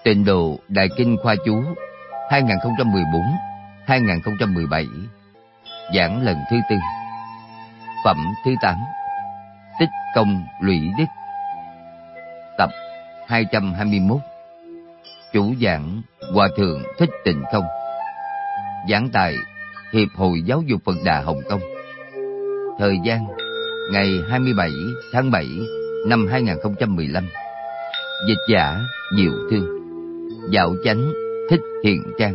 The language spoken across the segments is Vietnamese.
Tịnh độ Đại Kinh Khoa Chú 2014-2017. Giảng lần thứ tư. Phẩm thứ 8. Tích công lũy đức. Tập 221. Chủ giảng Hòa Thượng Thích Tịnh Không. Giảng tại Hiệp hội Giáo dục Phật Đà Hồng Kông. Thời gian ngày 27 tháng 7 năm 2015. Dịch giả Diệu Thương. Dạo chánh Thích Thiện Trang.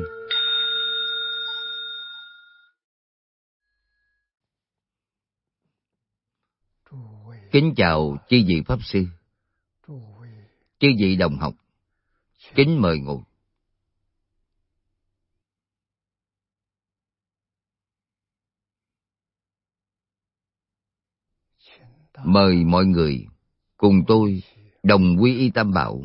Kính chào chư vị Pháp Sư, chư vị đồng học, kính mời ngồi. Mời mọi người cùng tôi đồng quy y Tam Bảo,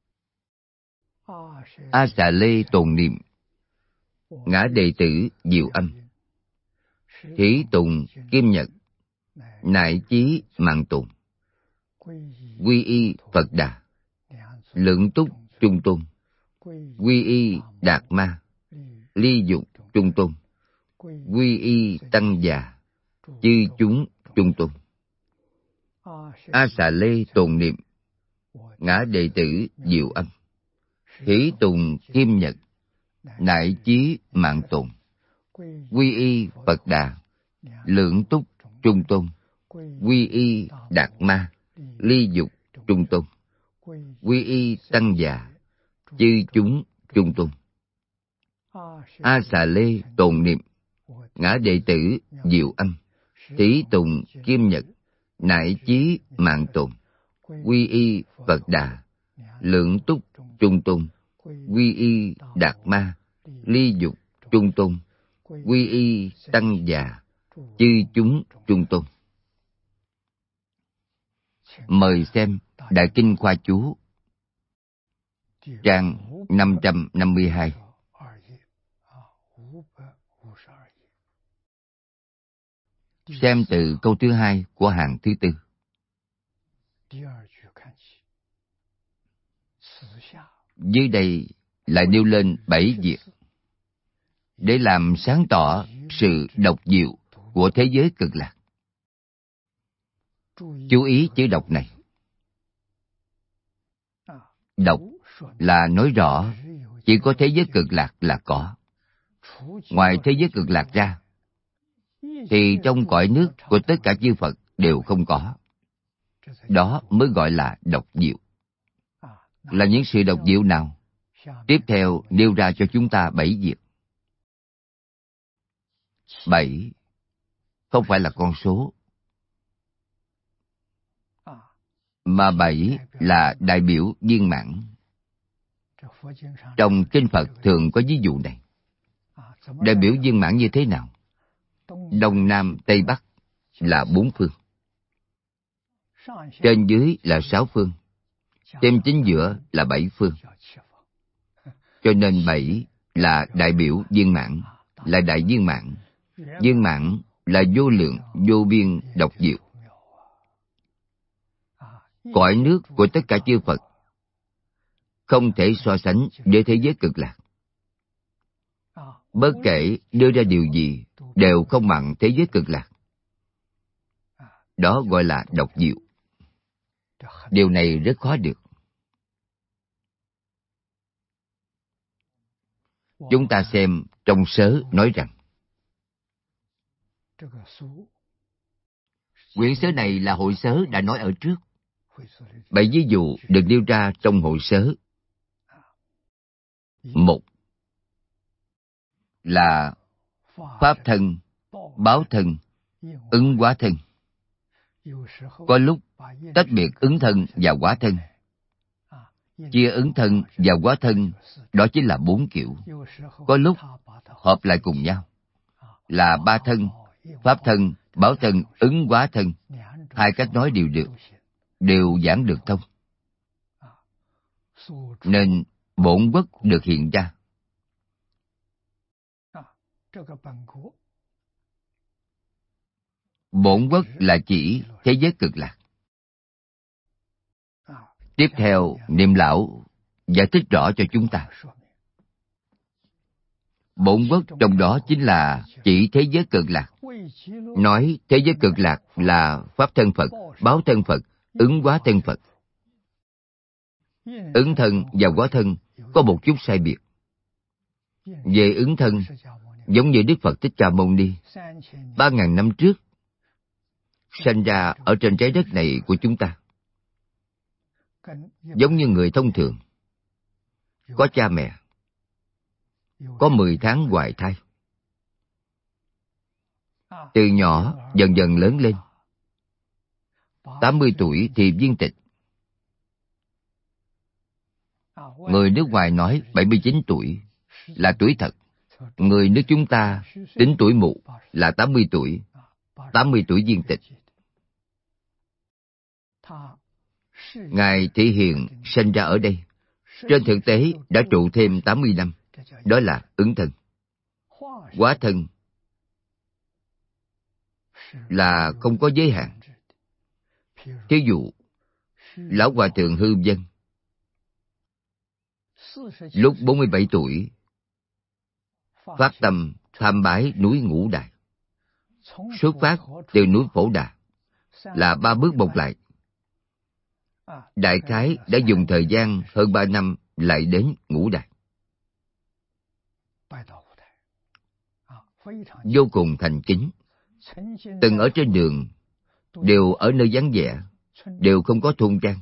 A Xà Lê tồn niệm, ngã đệ tử Diệu Âm, thí tùng Kim Nhật, nại chí mạng tùng, quy y Phật Đà, lượng túc Trung Tôn, quy y Đạt Ma, ly dục Trung Tôn, quy y Tăng Già, chư chúng Trung Tôn. A Xà Lê tồn niệm, ngã đệ tử Diệu Âm, thí tùng Kim Nhật, nại chí mạng tùng, quy y Phật Đà, lượng túc Trung Tôn, quy y Đạt Ma, ly dục Trung Tôn, quy y Tăng Già, chư chúng Trung Tôn. A Xà Lê tồn niệm, ngã đệ tử Diệu Âm, thí tùng Kim Nhật, nại chí mạng tùng, quy y Phật Đà, lượng túc Trung Tôn, quy y Đạt Ma, ly dục Trung Tôn, quy y Tăng Già, chư chúng Trung Tôn. Mời xem Đại Kinh Khoa Chú, trang 552. Xem từ câu thứ 2 của hàng thứ tư. Dưới đây lại nêu lên 7 việc để làm sáng tỏ sự độc diệu của thế giới cực lạc. Chú ý chữ độc này. Độc là nói rõ chỉ có thế giới cực lạc là có. Ngoài thế giới cực lạc ra thì trong cõi nước của tất cả chư Phật đều không có. Đó mới gọi là độc diệu. Là những sự độc diệu nào? Tiếp theo nêu ra cho chúng ta 7 việc. 7 không phải là con số, mà 7 là đại biểu viên mãn. Trong kinh Phật thường có ví dụ này. Đại biểu viên mãn như thế nào? Đông Nam Tây Bắc là 4 phương, trên dưới là 6 phương, thêm chính giữa là 7 phương. Cho nên 7 là đại biểu viên mãn, là đại viên mãn. Viên mãn là vô lượng, vô biên, độc diệu. Cõi nước của tất cả chư Phật không thể so sánh với thế giới cực lạc. Bất kể đưa ra điều gì đều không bằng thế giới cực lạc. Đó gọi là độc diệu. Điều này rất khó được. Chúng ta xem trong sớ nói rằng, quyển sớ này là hội sớ đã nói ở trước. 7 ví dụ được nêu ra trong hội sớ. 1 là pháp thân, báo thân, ứng hóa thân. Có lúc tách biệt ứng thân và hóa thân. Chia ứng thân và hóa thân, đó chính là 4 kiểu. Có lúc hợp lại cùng nhau là 3 thân, pháp thân, báo thân, ứng hóa thân. 2 cách nói đều được, đều giảng được thông. Nên bổn quốc được hiện ra. Bổn quốc là chỉ thế giới cực lạc. Tiếp theo niệm lão giải thích rõ cho chúng ta. Bổn quốc trong đó chính là chỉ thế giới cực lạc. Nói thế giới cực lạc là Pháp thân Phật, báo thân Phật, ứng hóa thân Phật. Ứng thân và hóa thân có một chút sai biệt. Về ứng thân, giống như Đức Phật Thích Ca Mâu Ni 3.000 năm trước sanh ra ở trên trái đất này của chúng ta. Giống như người thông thường, có cha mẹ, có 10 tháng hoài thai. Từ nhỏ dần dần lớn lên. 80 tuổi thì viên tịch. Người nước ngoài nói 79 tuổi là tuổi thật. Người nước chúng ta tính tuổi mụ là 80 tuổi. 80 tuổi viên tịch. Ngài thể hiện sinh ra ở đây. Trên thực tế đã trụ thêm 80 năm. Đó là ứng thân. Hóa thân là không có giới hạn. Thí dụ, Lão Hòa Thượng Hư Vân lúc 47 tuổi phát tâm tham bái núi Ngũ Đài. Xuất phát từ núi Phổ Đà là 3 bước một lại. Đại khái đã dùng thời gian hơn 3 năm lại đến Ngũ Đài. Vô cùng thành kính. Từng ở trên đường, đều ở nơi vắng vẻ, đều không có thôn trang.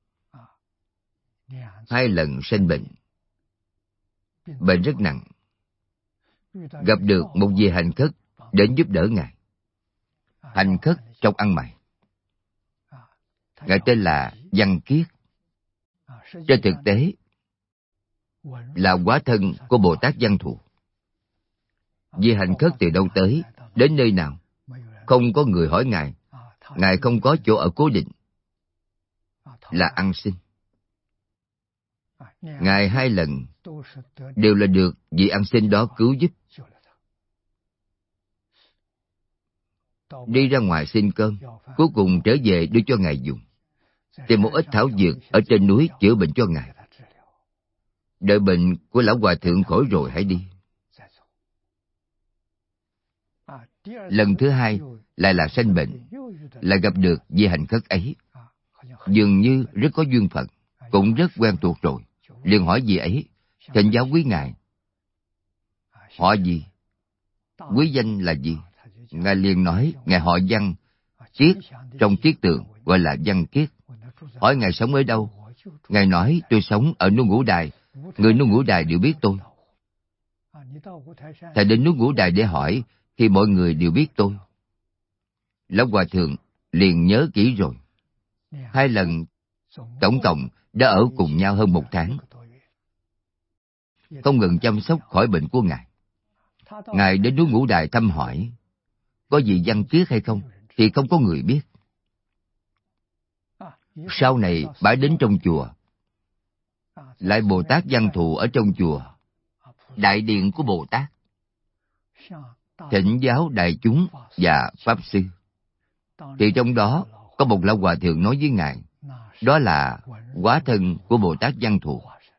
2 lần sanh bệnh. Bệnh rất nặng. Gặp được một vị hành khất đến giúp đỡ Ngài. Hành khất trong ăn mày. Ngài tên là Văn Kiết. Trên thực tế là hóa thân của Bồ Tát Văn Thù. Vị hành khất từ đâu tới, đến nơi nào, không có người hỏi Ngài. Ngài không có chỗ ở cố định, là ăn xin. Ngài 2 lần đều là được vị ăn xin đó cứu giúp. Đi ra ngoài xin cơm, cuối cùng trở về đưa cho Ngài dùng. Tìm một ít thảo dược ở trên núi chữa bệnh cho Ngài. Đợi bệnh của Lão Hòa Thượng khỏi rồi hãy đi. Lần thứ 2 lại là sanh bệnh, lại gặp được vị hành khất ấy. Dường như rất có duyên phận, cũng rất quen thuộc rồi. Liền hỏi vị ấy, thỉnh giáo quý Ngài. Họ gì? Quý danh là gì? Ngài liền nói, Ngài họ Văn, Kiết, trong Kiết Tượng gọi là Văn Kiết. Hỏi Ngài sống ở đâu? Ngài nói, tôi sống ở núi Ngũ Đài. Người núi Ngũ Đài đều biết tôi. Thầy đến núi Ngũ Đài để hỏi, thì mọi người đều biết tôi. Lão Hòa Thượng liền nhớ kỹ rồi. 2 lần, tổng cộng đã ở cùng nhau hơn 1 tháng. Không ngừng chăm sóc khỏi bệnh của Ngài. Ngài đến núi Ngũ Đài thăm hỏi, có gì Văn Kiết hay không, thì không có người biết. Sau này bái đến trong chùa, lại Bồ Tát Văn Thù ở trong chùa, đại điện của Bồ Tát, thỉnh giáo đại chúng và Pháp Sư. Thì trong đó có một Lão Hòa Thượng nói với Ngài, đó là hóa thân của Bồ Tát Văn Thù.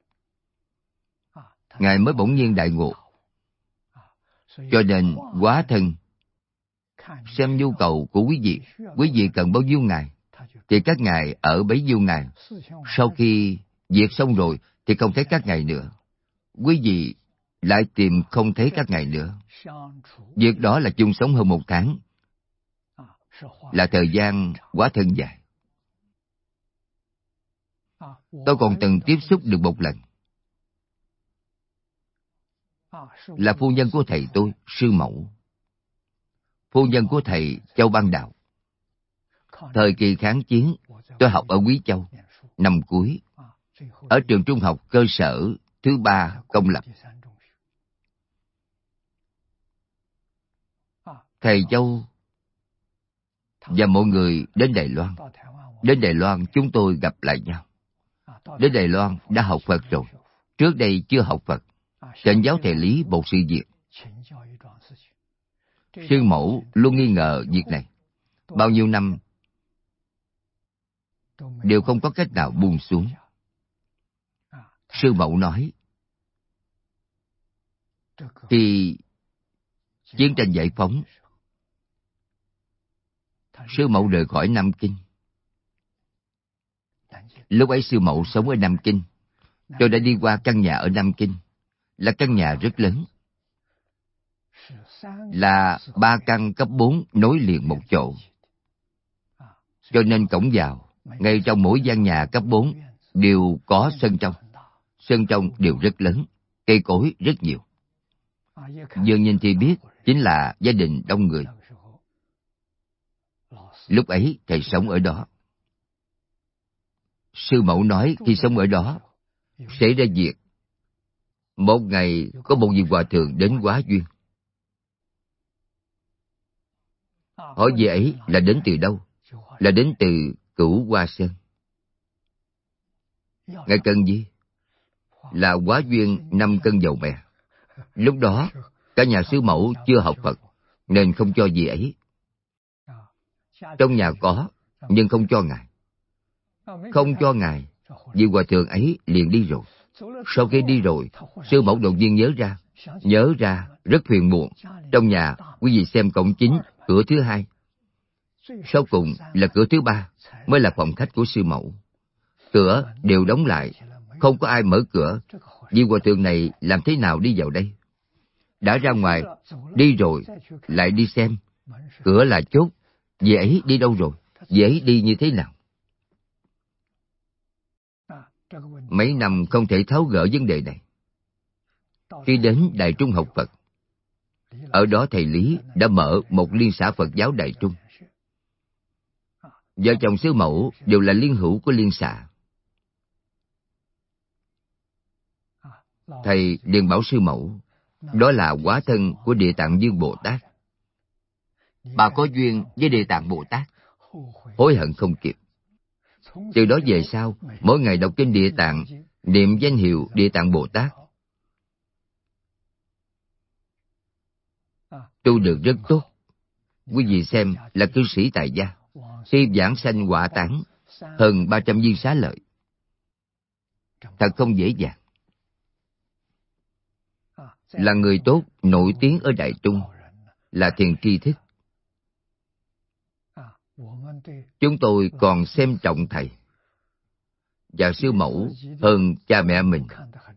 Ngài mới bỗng nhiên đại ngộ. Cho nên hóa thân xem nhu cầu của quý vị cần bao nhiêu ngày, thì các ngài ở bấy nhiêu ngày. Sau khi việc xong rồi thì không thấy các ngài nữa. Quý vị lại tìm không thấy các ngài nữa. Việc đó là chung sống hơn 1 tháng, là thời gian quá thân dài. Tôi còn từng tiếp xúc được một lần, là phu nhân của thầy tôi, sư mẫu. Phu nhân của thầy Châu Ban Đạo. Thời kỳ kháng chiến, tôi học ở Quý Châu, năm cuối, ở trường trung học cơ sở thứ 3 công lập. Thầy Châu và mọi người đến Đài Loan. Đến Đài Loan chúng tôi gặp lại nhau. Đến Đài Loan đã học Phật rồi. Trước đây chưa học Phật. Thỉnh giáo thầy Lý một sự việc. Sư mẫu luôn nghi ngờ việc này. Bao nhiêu năm đều không có cách nào buông xuống. Sư mẫu nói, khi chiến tranh giải phóng, sư mẫu rời khỏi Nam Kinh. Lúc ấy sư mẫu sống ở Nam Kinh. Tôi đã đi qua căn nhà ở Nam Kinh, là căn nhà rất lớn, là 3 căn cấp 4 nối liền một chỗ. Cho nên cổng vào, ngay trong mỗi gian nhà cấp 4 đều có sân trong. Sân trong đều rất lớn, cây cối rất nhiều. Vừa nhìn thì biết chính là gia đình đông người. Lúc ấy thầy sống ở đó. Sư mẫu nói khi sống ở đó, xảy ra việc. Một ngày có một vị hòa thượng đến hóa duyên. Hỏi vị ấy là đến từ đâu? Là đến từ Cửu Hoa Sơn. Ngài cần gì? Là hóa duyên 5 cân dầu mè. Lúc đó, cả nhà sư mẫu chưa học Phật, nên không cho vị ấy. Trong nhà có, nhưng không cho ngài. Không cho ngài, vị hòa thượng ấy liền đi rồi. Sau khi đi rồi, sư mẫu đột nhiên nhớ ra rất phiền muộn. Trong nhà, quý vị xem cổng chính, cửa thứ 2. Sau cùng là cửa thứ 3 mới là phòng khách của sư mẫu. Cửa đều đóng lại, không có ai mở cửa. Vị hòa thượng này làm thế nào đi vào đây? Đã ra ngoài, đi rồi, lại đi xem. Cửa là chốt, vị ấy đi đâu rồi? Vị ấy đi như thế nào? Mấy năm không thể tháo gỡ vấn đề này. Khi đến Đại Trung học Phật, ở đó thầy Lý đã mở một liên xã Phật giáo Đại Trung. Vợ chồng sư mẫu đều là liên hữu của liên xã. Thầy liền bảo sư mẫu, đó là hóa thân của Địa Tạng Dương Bồ Tát. Bà có duyên với Địa Tạng Bồ Tát, hối hận không kịp. Từ đó về sau, mỗi ngày đọc kinh Địa Tạng, niệm danh hiệu Địa Tạng Bồ Tát, tu được rất tốt. Quý vị xem là cư sĩ tại gia, khi giảng sanh quả tán, hơn 300 viên xá lợi. Thật không dễ dàng. Là người tốt, nổi tiếng ở Đại Trung, là thiền tri thức. Chúng tôi còn xem trọng thầy và sư mẫu hơn cha mẹ mình.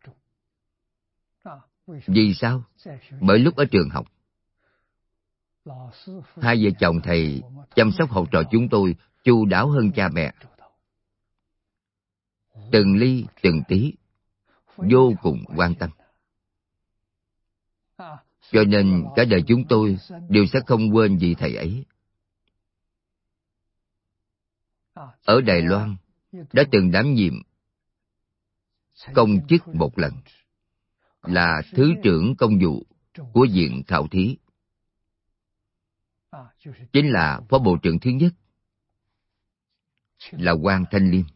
Vì sao? Bởi lúc ở trường học, hai vợ chồng thầy chăm sóc học trò chúng tôi chu đáo hơn cha mẹ. Từng ly từng tí, vô cùng quan tâm. Cho nên cả đời chúng tôi đều sẽ không quên vị thầy ấy. Ở Đài Loan, đã từng đảm nhiệm công chức một lần, là Thứ trưởng Công vụ của Viện Khảo Thí. Chính là Phó Bộ trưởng thứ nhất, là Quan Thanh Liêm.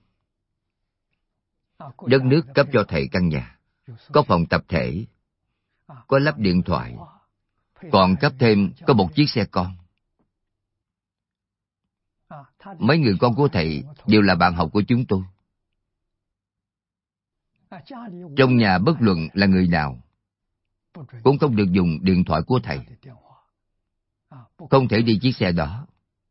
Đất nước cấp cho thầy căn nhà, có phòng tập thể, có lắp điện thoại, còn cấp thêm có một chiếc xe con. Mấy người con của thầy đều là bạn học của chúng tôi. Trong nhà bất luận là người nào cũng không được dùng điện thoại của thầy, không thể đi chiếc xe đó.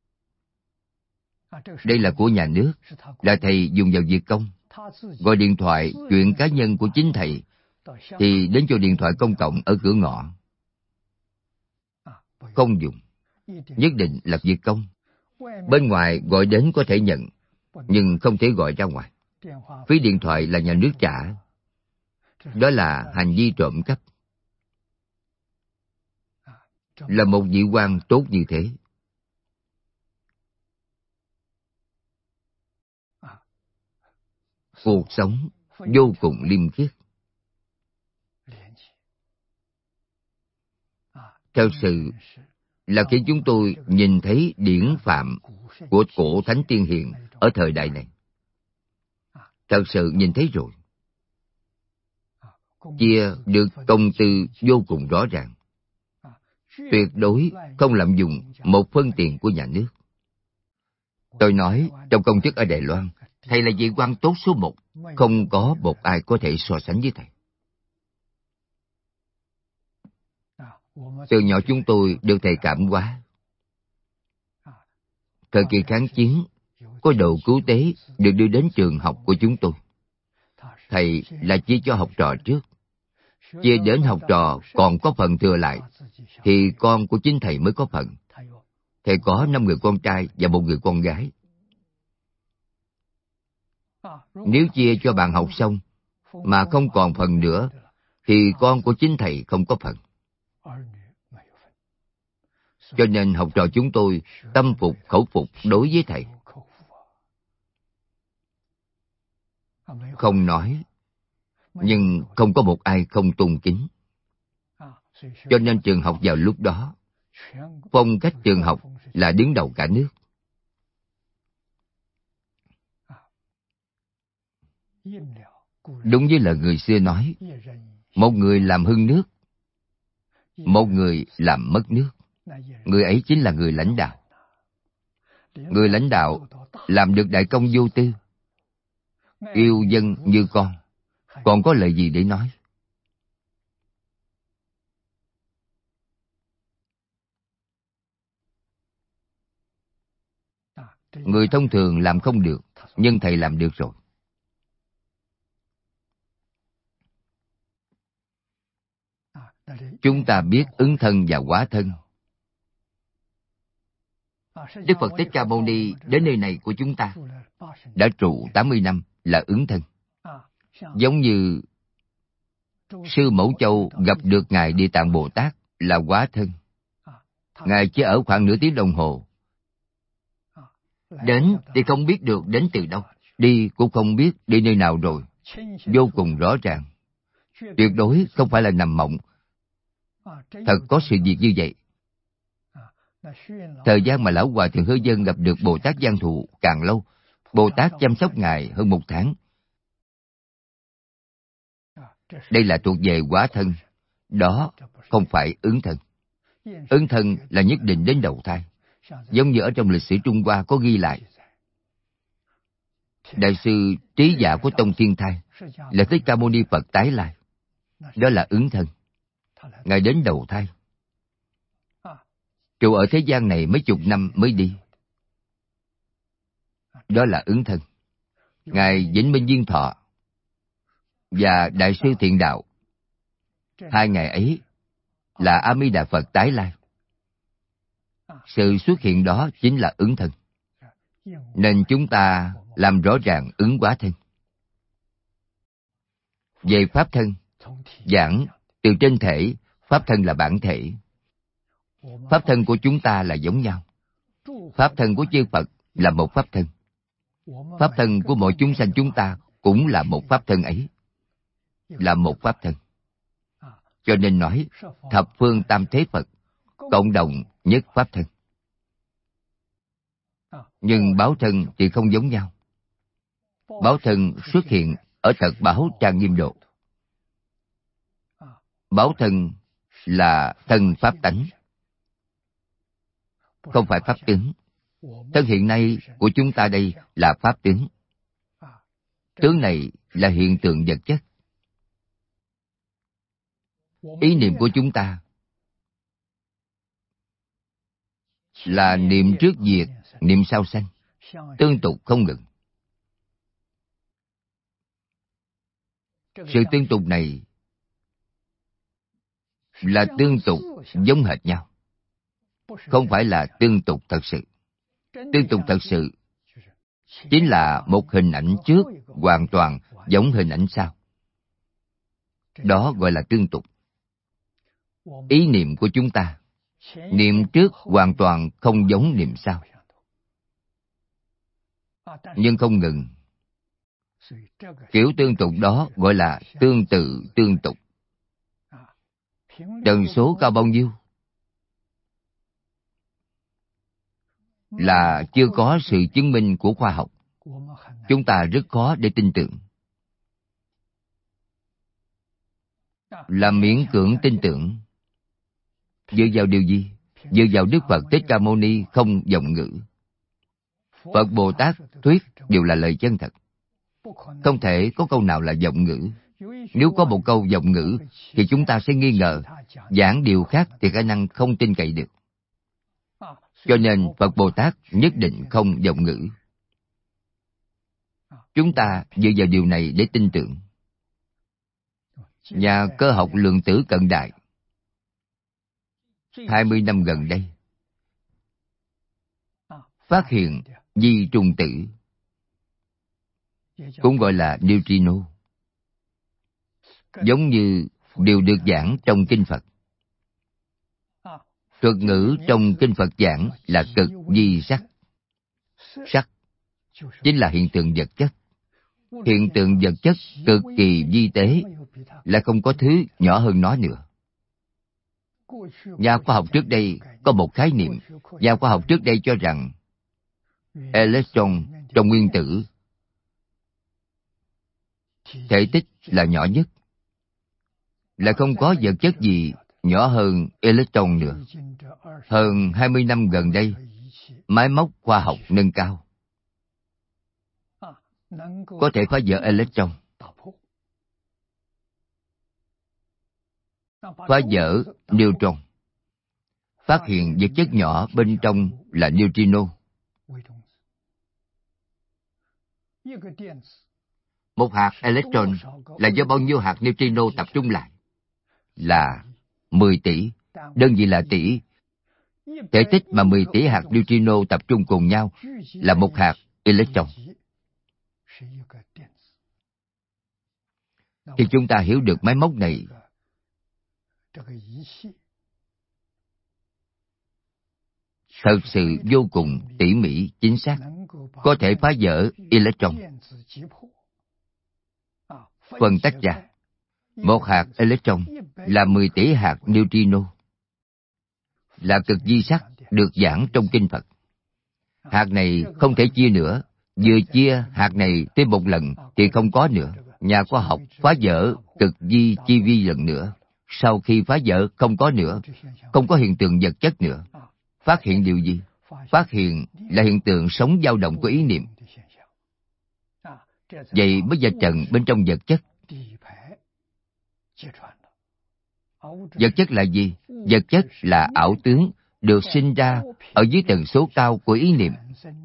Đây là của nhà nước, là thầy dùng vào việc công. Gọi điện thoại chuyện cá nhân của chính thầy thì đến cho điện thoại công cộng ở cửa ngõ. Không dùng, nhất định là việc công. Bên ngoài gọi đến có thể nhận, nhưng không thể gọi ra ngoài. Phí điện thoại là nhà nước trả. Đó là hành vi trộm cắp. Là một vị quan tốt như thế, cuộc sống vô cùng liêm khiết. Thật sự là khi chúng tôi nhìn thấy điển phạm của cổ thánh tiên hiền ở thời đại này, thật sự nhìn thấy rồi, chia được công tư vô cùng rõ ràng. Tuyệt đối không lạm dụng một phân tiền của nhà nước. Tôi nói trong công chức ở Đài Loan, Thầy là vị quan tốt số một, không có một ai có thể so sánh với thầy. Từ nhỏ chúng tôi được thầy cảm hóa. Thời kỳ kháng chiến, có đội cứu tế được đưa đến trường học của chúng tôi. Thầy là chia cho học trò trước. Chia đến học trò còn có phần thừa lại, thì con của chính thầy mới có phần. Thầy có 5 người con trai và 1 người con gái. Nếu chia cho bạn học xong, mà không còn phần nữa, thì con của chính thầy không có phần. Cho nên học trò chúng tôi tâm phục khẩu phục đối với thầy. Không nói, nhưng không có một ai không tôn kính. Cho nên trường học vào lúc đó, phong cách trường học là đứng đầu cả nước. Đúng với lời người xưa nói, một người làm hưng nước, một người làm mất nước. Người ấy chính là người lãnh đạo. Người lãnh đạo làm được đại công vô tư, yêu dân như con, còn có lời gì để nói? Người thông thường làm không được, nhưng thầy làm được rồi. Chúng ta biết ứng thân và hóa thân. Đức Phật Thích Ca Mâu Ni đến nơi này của chúng ta đã trụ 80 năm là ứng thân. Giống như Sư Mẫu Châu gặp được Ngài Địa Tạng Bồ Tát là hóa thân. Ngài chỉ ở khoảng nửa tiếng đồng hồ. Đến thì không biết được đến từ đâu, đi cũng không biết đi nơi nào rồi. Vô cùng rõ ràng. Tuyệt đối không phải là nằm mộng. Thật có sự việc như vậy. Thời gian mà Lão Hòa Thượng Hư Dân gặp được Bồ Tát Giang Thụ càng lâu, Bồ Tát chăm sóc Ngài hơn 1 tháng. Đây là thuộc về hóa thân. Đó không phải ứng thân. Ứng thân là nhất định đến đầu thai. Giống như ở trong lịch sử Trung Hoa có ghi lại. Đại sư trí giả của Tông Thiên Thai là Thích Ca Mâu Ni Phật tái lai. Đó là ứng thân. Ngài đến đầu thai. Trụ ở thế gian này mấy chục năm mới đi. Đó là ứng thân. Ngài Vĩnh Minh Viên Thọ và Đại sư Thiện Đạo, 2 ngày ấy là A Di Đà Phật tái lai. Sự xuất hiện đó chính là ứng thân. Nên chúng ta làm rõ ràng ứng hóa thân. Về pháp thân, giảng từ trên thể, pháp thân là bản thể. Pháp thân của chúng ta là giống nhau. Pháp thân của chư Phật là một pháp thân. Pháp thân của mọi chúng sanh chúng ta cũng là một pháp thân ấy. Là một pháp thân. Cho nên nói, thập phương tam thế Phật, cộng đồng nhất pháp thân. Nhưng báo thân thì không giống nhau. Báo thân xuất hiện ở Thật Bảo Trang Nghiêm Độ. Báo thân là thân pháp tánh, không phải pháp tướng. Thân hiện nay của chúng ta đây là pháp tướng. Tướng này là hiện tượng vật chất. Ý niệm của chúng ta là niệm trước diệt, niệm sau sanh, tương tục không ngừng. Sự tương tục này là tương tục giống hệt nhau, không phải là tương tục thật sự. Tương tục thật sự chính là một hình ảnh trước hoàn toàn giống hình ảnh sau. Đó gọi là tương tục. Ý niệm của chúng ta, niệm trước hoàn toàn không giống niệm sau, nhưng không ngừng. Kiểu tương tục đó gọi là tương tự tương tục. Tần số cao bao nhiêu? Là chưa có sự chứng minh của khoa học. Chúng ta rất khó để tin tưởng. Là miễn cưỡng tin tưởng. Dựa vào điều gì? Dựa vào Đức Phật Thích Ca Mâu Ni không vọng ngữ. Phật Bồ Tát thuyết đều là lời chân thật. Không thể có câu nào là vọng ngữ. Nếu có một câu vọng ngữ, thì chúng ta sẽ nghi ngờ, giảng điều khác thì khả năng không tin cậy được. Cho nên Phật Bồ Tát nhất định không vọng ngữ. Chúng ta dựa vào điều này để tin tưởng. Nhà cơ học lượng tử cận đại 20 năm gần đây phát hiện vi trùng tử, cũng gọi là neutrino, giống như đều được giảng trong Kinh Phật. Thuật ngữ trong Kinh Phật giảng là cực vi sắc. Sắc chính là hiện tượng vật chất. Hiện tượng vật chất cực kỳ vi tế, lại không có thứ nhỏ hơn nó nữa. Nhà khoa học trước đây có một khái niệm. Nhà khoa học trước đây cho rằng electron trong nguyên tử thể tích là nhỏ nhất, là không có vật chất gì nhỏ hơn electron nữa. Hơn 20 năm gần đây, máy móc khoa học nâng cao, có thể phá vỡ electron, phá vỡ neutron, phát hiện vật chất nhỏ bên trong là neutrino. Một hạt electron là do bao nhiêu hạt neutrino tập trung lại? Là 10 tỷ, đơn vị là tỷ. Thể tích mà 10 tỷ hạt neutrino tập trung cùng nhau là một hạt electron. Thì chúng ta hiểu được máy móc này thật sự vô cùng tỉ mỉ, chính xác, có thể phá vỡ electron, phân tách ra. Một hạt electron là 10 tỷ hạt neutrino, là cực vi sắc được giảng trong Kinh Phật. Hạt này không thể chia nữa, vừa chia hạt này thêm một lần thì không có nữa. Nhà khoa học phá vỡ cực vi chi vi lần nữa. Sau khi phá vỡ không có nữa, không có hiện tượng vật chất nữa. Phát hiện điều gì? Phát hiện là hiện tượng sống dao động của ý niệm. Vậy mới vạch trần bên trong vật chất. Vật chất là gì? Vật chất là ảo tướng được sinh ra ở dưới tần số cao của ý niệm.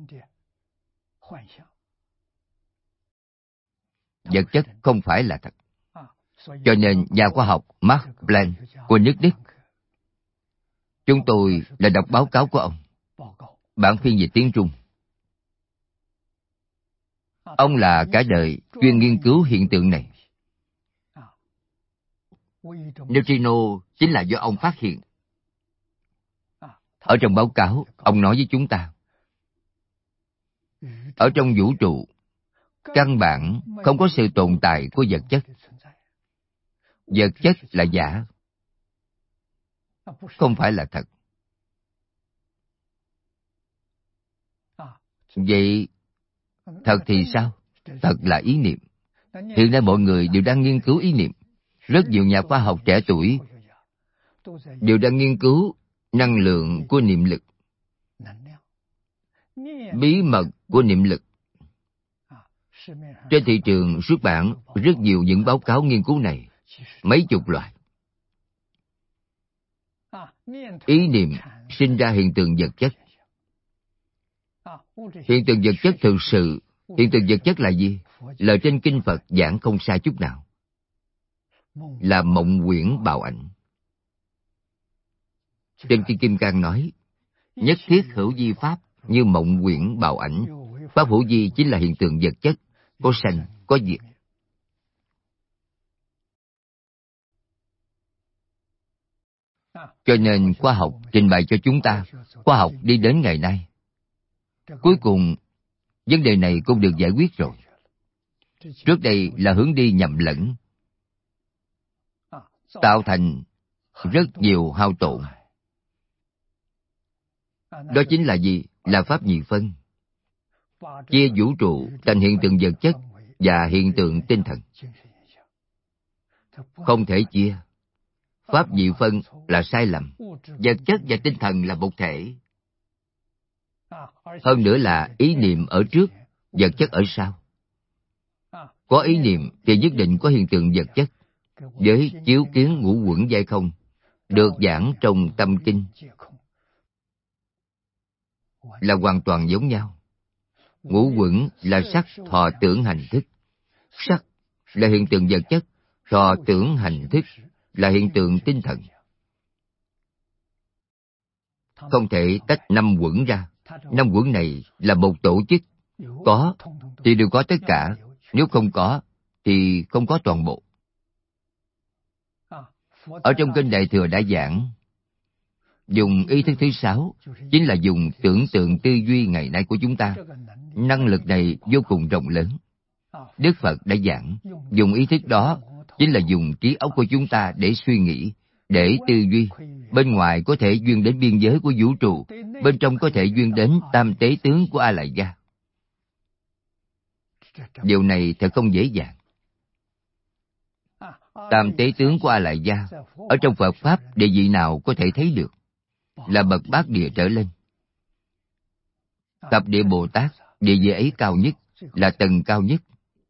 Vật chất không phải là thật. Cho nên nhà khoa học Max Planck của nước Đức, chúng tôi đã đọc báo cáo của ông, bản phiên dịch tiếng Trung. Ông là cả đời chuyên nghiên cứu hiện tượng này. Neutrino chính là do ông phát hiện. Ở trong báo cáo, ông nói với chúng ta, ở trong vũ trụ, căn bản không có sự tồn tại của vật chất. Vật chất là giả, không phải là thật. Vậy thật thì sao? Thật là ý niệm. Hiện nay mọi người đều đang nghiên cứu ý niệm. Rất nhiều nhà khoa học trẻ tuổi đều đang nghiên cứu năng lượng của niệm lực, bí mật của niệm lực. Trên thị trường xuất bản rất nhiều những báo cáo nghiên cứu này, mấy chục loại. Ý niệm sinh ra hiện tượng vật chất. Hiện tượng vật chất thực sự, hiện tượng vật chất là gì? Lời trên Kinh Phật giảng không sai chút nào. Là mộng huyễn bào ảnh. Trên Kinh Kim Cang nói, nhất thiết hữu vi pháp như mộng huyễn bào ảnh. Pháp hữu vi chính là hiện tượng vật chất, có sanh, có diệt. Cho nên khoa học trình bày cho chúng ta, khoa học đi đến ngày nay. Cuối cùng, vấn đề này cũng được giải quyết rồi. Trước đây là hướng đi nhầm lẫn, tạo thành rất nhiều hao tổn. Đó chính là gì? Là pháp nhị phân. Chia vũ trụ thành hiện tượng vật chất và hiện tượng tinh thần. Không thể chia. Pháp nhị phân là sai lầm. Vật chất và tinh thần là một thể. Hơn nữa là ý niệm ở trước, vật chất ở sau. Có ý niệm thì nhất định có hiện tượng vật chất. Với chiếu kiến ngũ uẩn giai không được giảng trong tâm kinh là hoàn toàn giống nhau. Ngũ uẩn là sắc, thọ, tưởng, hành, thức. Sắc là hiện tượng vật chất, thọ, tưởng, hành, thức là hiện tượng tinh thần. Không thể tách năm uẩn ra. Năm uẩn này là một tổ chức. Có thì đều có tất cả, nếu không có thì không có toàn bộ. Ở trong kinh Đại Thừa đã giảng, dùng ý thức thứ 6 chính là dùng tưởng tượng tư duy ngày nay của chúng ta. Năng lực này vô cùng rộng lớn. Đức Phật đã giảng, dùng ý thức đó chính là dùng trí óc của chúng ta để suy nghĩ, để tư duy. Bên ngoài có thể duyên đến biên giới của vũ trụ, bên trong có thể duyên đến tam tế tướng của A Lại Gia. Điều này thật không dễ dàng. Tam tế tướng của A Lại Gia ở trong Phật Pháp địa vị nào có thể thấy được? Là bậc bát địa trở lên. Thập địa Bồ Tát, địa vị ấy cao nhất, là tầng cao nhất.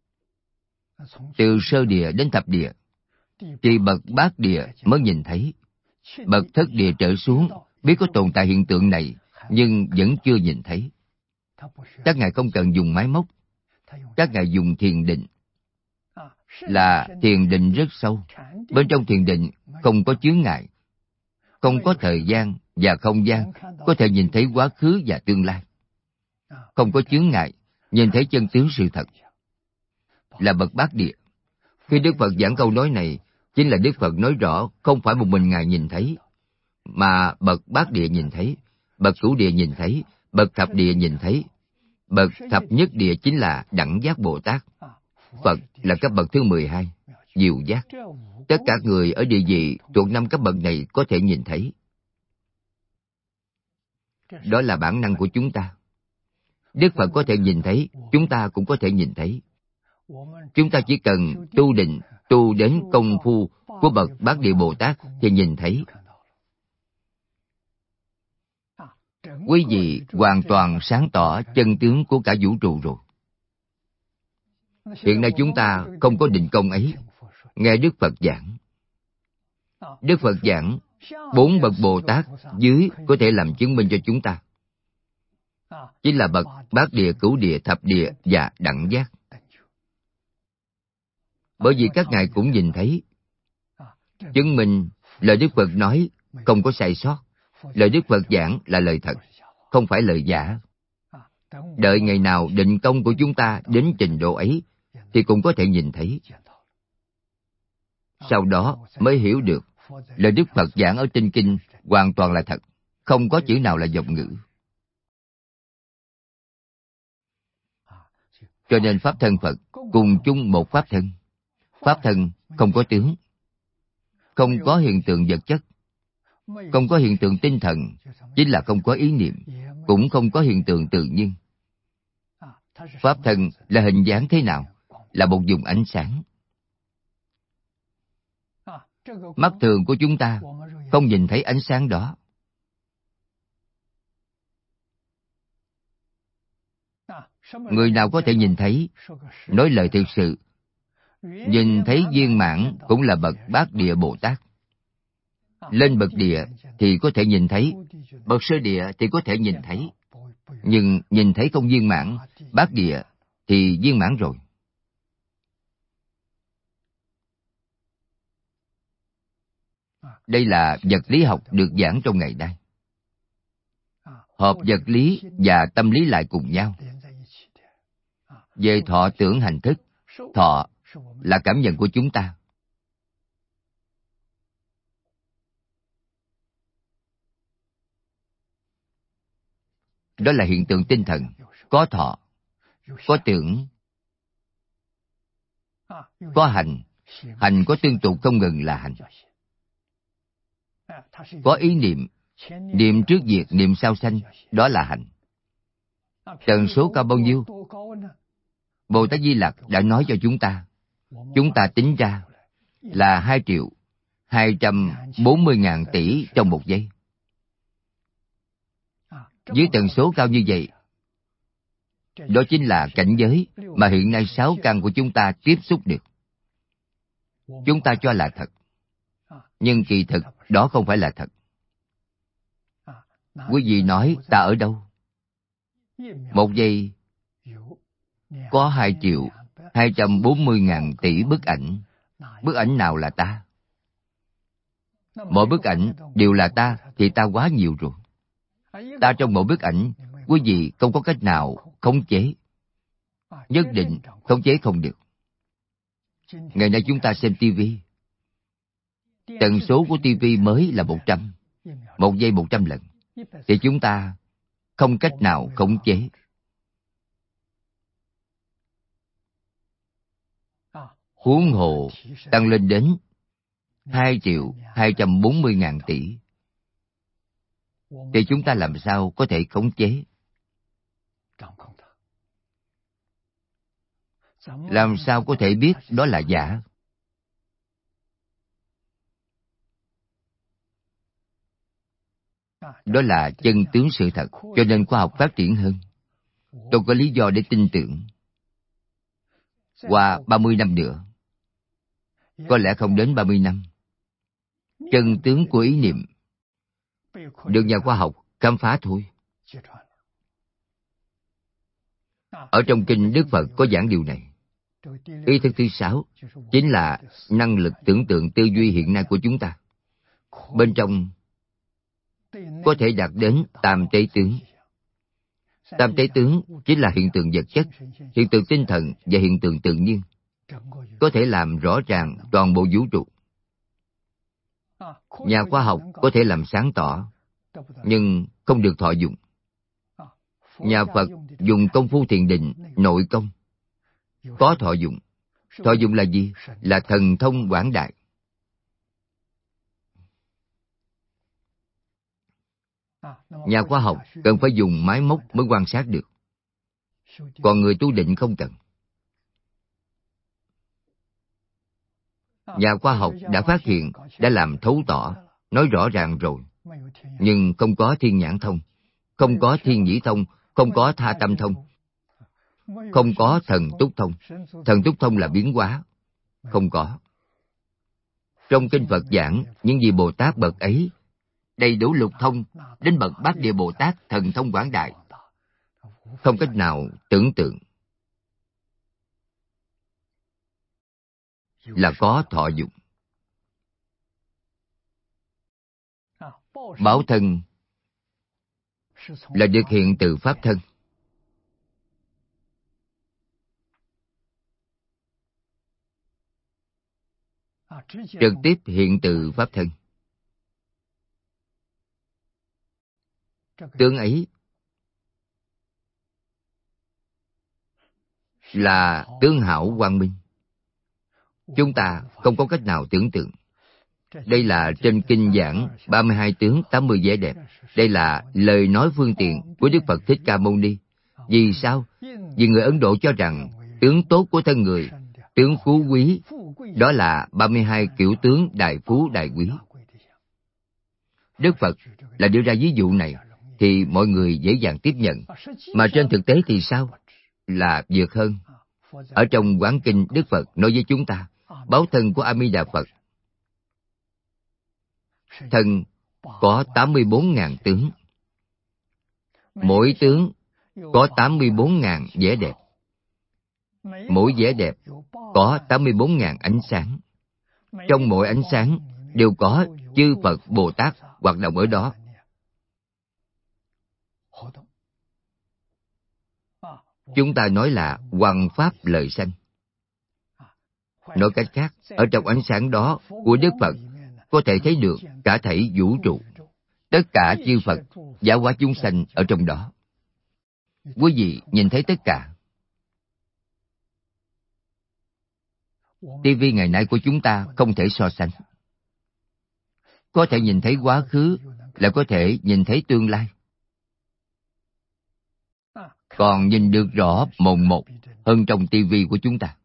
Từ sơ địa đến thập địa, thì bậc bát địa mới nhìn thấy. Bậc thất địa trở xuống, biết có tồn tại hiện tượng này, nhưng vẫn chưa nhìn thấy. Các ngài không cần dùng máy móc, các ngài dùng thiền định. Là thiền định rất sâu. Bên trong thiền định không có chướng ngại, không có thời gian và không gian, có thể nhìn thấy quá khứ và tương lai. Không có chướng ngại, nhìn thấy chân tướng sự thật. Là bậc bát địa. Khi Đức Phật giảng câu nói này, chính là Đức Phật nói rõ không phải một mình ngài nhìn thấy, mà bậc bát địa nhìn thấy, bậc cửu địa nhìn thấy, bậc thập địa nhìn thấy. Bậc thập nhất địa chính là Đẳng Giác Bồ Tát. Phật là cấp bậc thứ 12, Diệu Giác. Tất cả người ở địa vị thuộc 5 cấp bậc này có thể nhìn thấy. Đó là bản năng của chúng ta. Đức Phật có thể nhìn thấy, chúng ta cũng có thể nhìn thấy. Chúng ta chỉ cần tu định, tu đến công phu của bậc Bát Địa Bồ Tát thì nhìn thấy. Quý vị hoàn toàn sáng tỏ chân tướng của cả vũ trụ rồi. Hiện nay chúng ta không có định công ấy. Nghe Đức Phật giảng. Đức Phật giảng, 4 bậc Bồ Tát dưới có thể làm chứng minh cho chúng ta. Chính là bậc Bát Địa, Cửu Địa, Thập Địa và Đẳng Giác. Bởi vì các ngài cũng nhìn thấy, chứng minh lời Đức Phật nói không có sai sót. Lời Đức Phật giảng là lời thật, không phải lời giả. Đợi ngày nào định công của chúng ta đến trình độ ấy, thì cũng có thể nhìn thấy. Sau đó mới hiểu được, lời Đức Phật giảng ở trên kinh hoàn toàn là thật, không có chữ nào là vọng ngữ. Cho nên Pháp thân Phật cùng chung một Pháp thân. Pháp thân không có tướng, không có hiện tượng vật chất, không có hiện tượng tinh thần, chính là không có ý niệm, cũng không có hiện tượng tự nhiên. Pháp thân là hình dáng thế nào? Là một vùng ánh sáng. Mắt thường của chúng ta không nhìn thấy ánh sáng đó. Người nào có thể nhìn thấy? Nói lời thực sự, nhìn thấy viên mãn cũng là bậc Bát Địa Bồ Tát. Lên bậc địa thì có thể nhìn thấy, bậc sơ địa thì có thể nhìn thấy. Nhưng nhìn thấy không viên mãn, Bát Địa thì viên mãn rồi. Đây là vật lý học được giảng trong ngày nay. Hợp vật lý và tâm lý lại cùng nhau. Về thọ tưởng hành thức, thọ là cảm nhận của chúng ta. Đó là hiện tượng tinh thần, có thọ, có tưởng, có hành. Hành có tương tục không ngừng là hành. Có ý niệm, niệm trước diệt, niệm sau sanh, đó là hành. Tần số cao bao nhiêu? Bồ Tát Di Lặc đã nói cho chúng ta tính ra là 2.240.000 tỷ trong một giây. Với tần số cao như vậy, đó chính là cảnh giới mà hiện nay 6 căn của chúng ta tiếp xúc được. Chúng ta cho là thật, nhưng kỳ thực đó không phải là thật. Quý vị nói ta ở đâu? Một giây có 2.240.000 tỷ bức ảnh. Bức ảnh nào là ta? Mỗi bức ảnh đều là ta thì ta quá nhiều rồi. Ta trong mỗi bức ảnh, quý vị không có cách nào khống chế. Nhất định khống chế không được. Ngày nay chúng ta xem tivi, tần số của tivi mới là 100, một giây 100 lần, thì chúng ta không cách nào khống chế. Huống hồ tăng lên đến 2.240.000 tỷ, thì chúng ta làm sao có thể khống chế? Làm sao có thể biết đó là giả? Đó là chân tướng sự thật, cho nên khoa học phát triển hơn. Tôi có lý do để tin tưởng. Qua 30 năm nữa, có lẽ không đến 30 năm, chân tướng của ý niệm được nhà khoa học khám phá thôi. Ở trong kinh Đức Phật có giảng điều này. Ý thức thứ 6 chính là năng lực tưởng tượng tư duy hiện nay của chúng ta. Bên trong có thể đạt đến tam tế tướng. Tam tế tướng chính là hiện tượng vật chất, hiện tượng tinh thần và hiện tượng tự nhiên, có thể làm rõ ràng toàn bộ vũ trụ. Nhà khoa học có thể làm sáng tỏ, nhưng không được thọ dụng. Nhà Phật dùng công phu thiền định, nội công, có thọ dụng. Thọ dụng là gì? Là thần thông quảng đại. Nhà khoa học cần phải dùng máy móc mới quan sát được, còn người tu định không cần. Nhà khoa học đã phát hiện, đã làm thấu tỏ, nói rõ ràng rồi, nhưng không có thiên nhãn thông, không có thiên nhĩ thông, không có tha tâm thông, không có thần túc thông. Thần túc thông là biến hóa, không có. Trong kinh Phật giảng, những gì Bồ Tát bậc ấy đầy đủ lục thông, đến bậc Bát Địa Bồ Tát thần thông quảng đại, không cách nào tưởng tượng. Là có thọ dụng. Báo thân là được hiện từ pháp thân. Trực tiếp hiện từ pháp thân. Tướng ấy là tướng hảo quang minh. Chúng ta không có cách nào tưởng tượng. Đây là trên kinh giảng 32 tướng 80 vẻ đẹp. Đây là lời nói phương tiện của Đức Phật Thích Ca Mâu Ni. Vì sao? Vì người Ấn Độ cho rằng tướng tốt của thân người, tướng phú quý, đó là 32 kiểu tướng đại phú đại quý. Đức Phật là đưa ra ví dụ này thì mọi người dễ dàng tiếp nhận. Mà trên thực tế thì sao? Là vượt hơn. Ở trong Quán Kinh, Đức Phật nói với chúng ta, báo thân của A Di Đà Phật, thân có 84.000 tướng. Mỗi tướng có 84.000 vẻ đẹp. Mỗi vẻ đẹp có 84.000 ánh sáng. Trong mỗi ánh sáng đều có chư Phật Bồ Tát hoạt động ở đó. Chúng ta nói là hoằng pháp lợi sanh. Nói cách khác, ở trong ánh sáng đó của Đức Phật có thể thấy được cả thảy vũ trụ. Tất cả chư Phật, giáo hóa chúng sanh ở trong đó. Quý vị nhìn thấy tất cả. TV ngày nay của chúng ta không thể so sánh. Có thể nhìn thấy quá khứ, là có thể nhìn thấy tương lai. Còn nhìn được rõ mồn một hơn trong TV của chúng ta.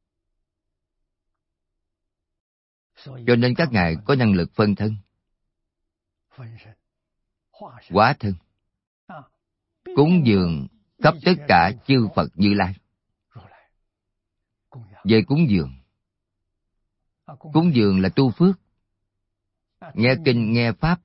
Cho nên các ngài có năng lực phân thân, hóa thân. cúng dường khắp tất cả chư Phật Như Lai. Về cúng dường là tu phước, nghe kinh nghe pháp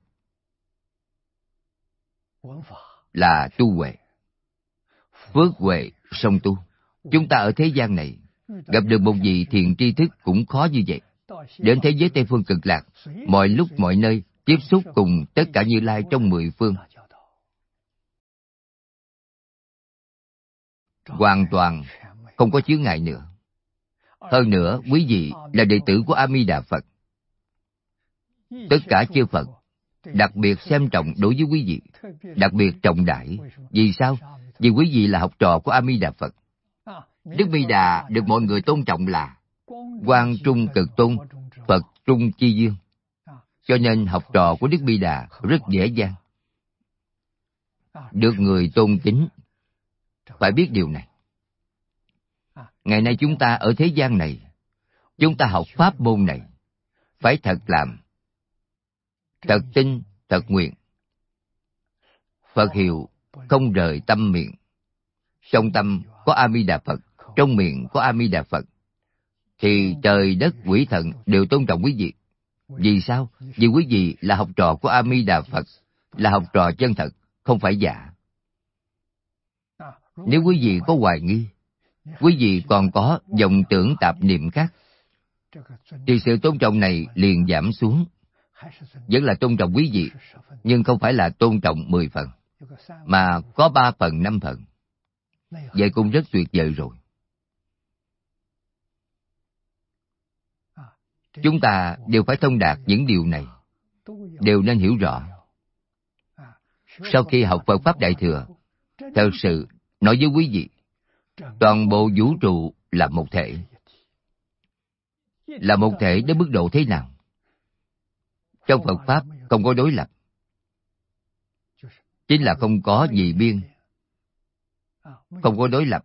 là tu huệ. Phước huệ song tu. Chúng ta ở thế gian này gặp được một vị thiện tri thức cũng khó như vậy. Đến thế giới Tây Phương Cực Lạc, mọi lúc mọi nơi tiếp xúc cùng tất cả Như Lai trong 10 phương, hoàn toàn không có chướng ngại nữa. Hơn nữa, quý vị là đệ tử của A Di Đà Phật. Tất cả chư Phật đặc biệt xem trọng đối với quý vị, đặc biệt trọng đại. Vì sao? Vì quý vị là học trò của A Di Đà Phật. Đức Bồ Đà được mọi người tôn trọng là Quang Trung Cực Tôn, Phật Trung Chi Dương. Cho nên học trò của Đức Bồ Đà rất dễ dàng được người tôn kính. Phải biết điều này. Ngày nay chúng ta ở thế gian này, chúng ta học pháp môn này, phải thật làm, thật tin, thật nguyện. Phật hiệu không rời tâm miệng. Trong tâm có A Di Đà Phật, trong miệng có A Di Đà Phật, thì trời đất quỷ thần đều tôn trọng quý vị. Vì sao? Vì quý vị là học trò của A Di Đà Phật, là học trò chân thật, không phải giả. Nếu quý vị có hoài nghi, quý vị còn có vọng tưởng tạp niệm khác, thì sự tôn trọng này liền giảm xuống. Vẫn là tôn trọng quý vị, nhưng không phải là tôn trọng 10 phần, mà có 3 phần, 5 phần. Vậy cũng rất tuyệt vời rồi. Chúng ta đều phải thông đạt những điều này, đều nên hiểu rõ. Sau khi học Phật Pháp Đại Thừa, thật sự nói với quý vị, toàn bộ vũ trụ là một thể. Là một thể đến mức độ thế nào? Trong Phật Pháp không có đối lập. Chính là không có dị biên. Không có đối lập.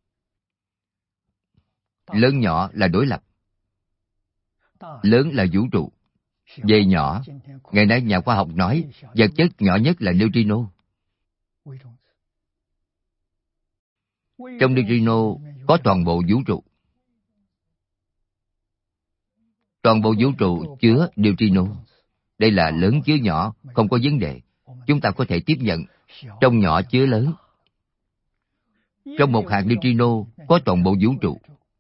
Lớn nhỏ là đối lập. Lớn là vũ trụ. Về nhỏ, ngày nay nhà khoa học nói vật chất nhỏ nhất là neutrino. Trong neutrino có toàn bộ vũ trụ. Toàn bộ vũ trụ chứa neutrino. Đây là lớn chứa nhỏ, không có vấn đề. Chúng ta có thể tiếp nhận. Trong nhỏ chứa lớn. Trong một hạt neutrino có toàn bộ vũ trụ.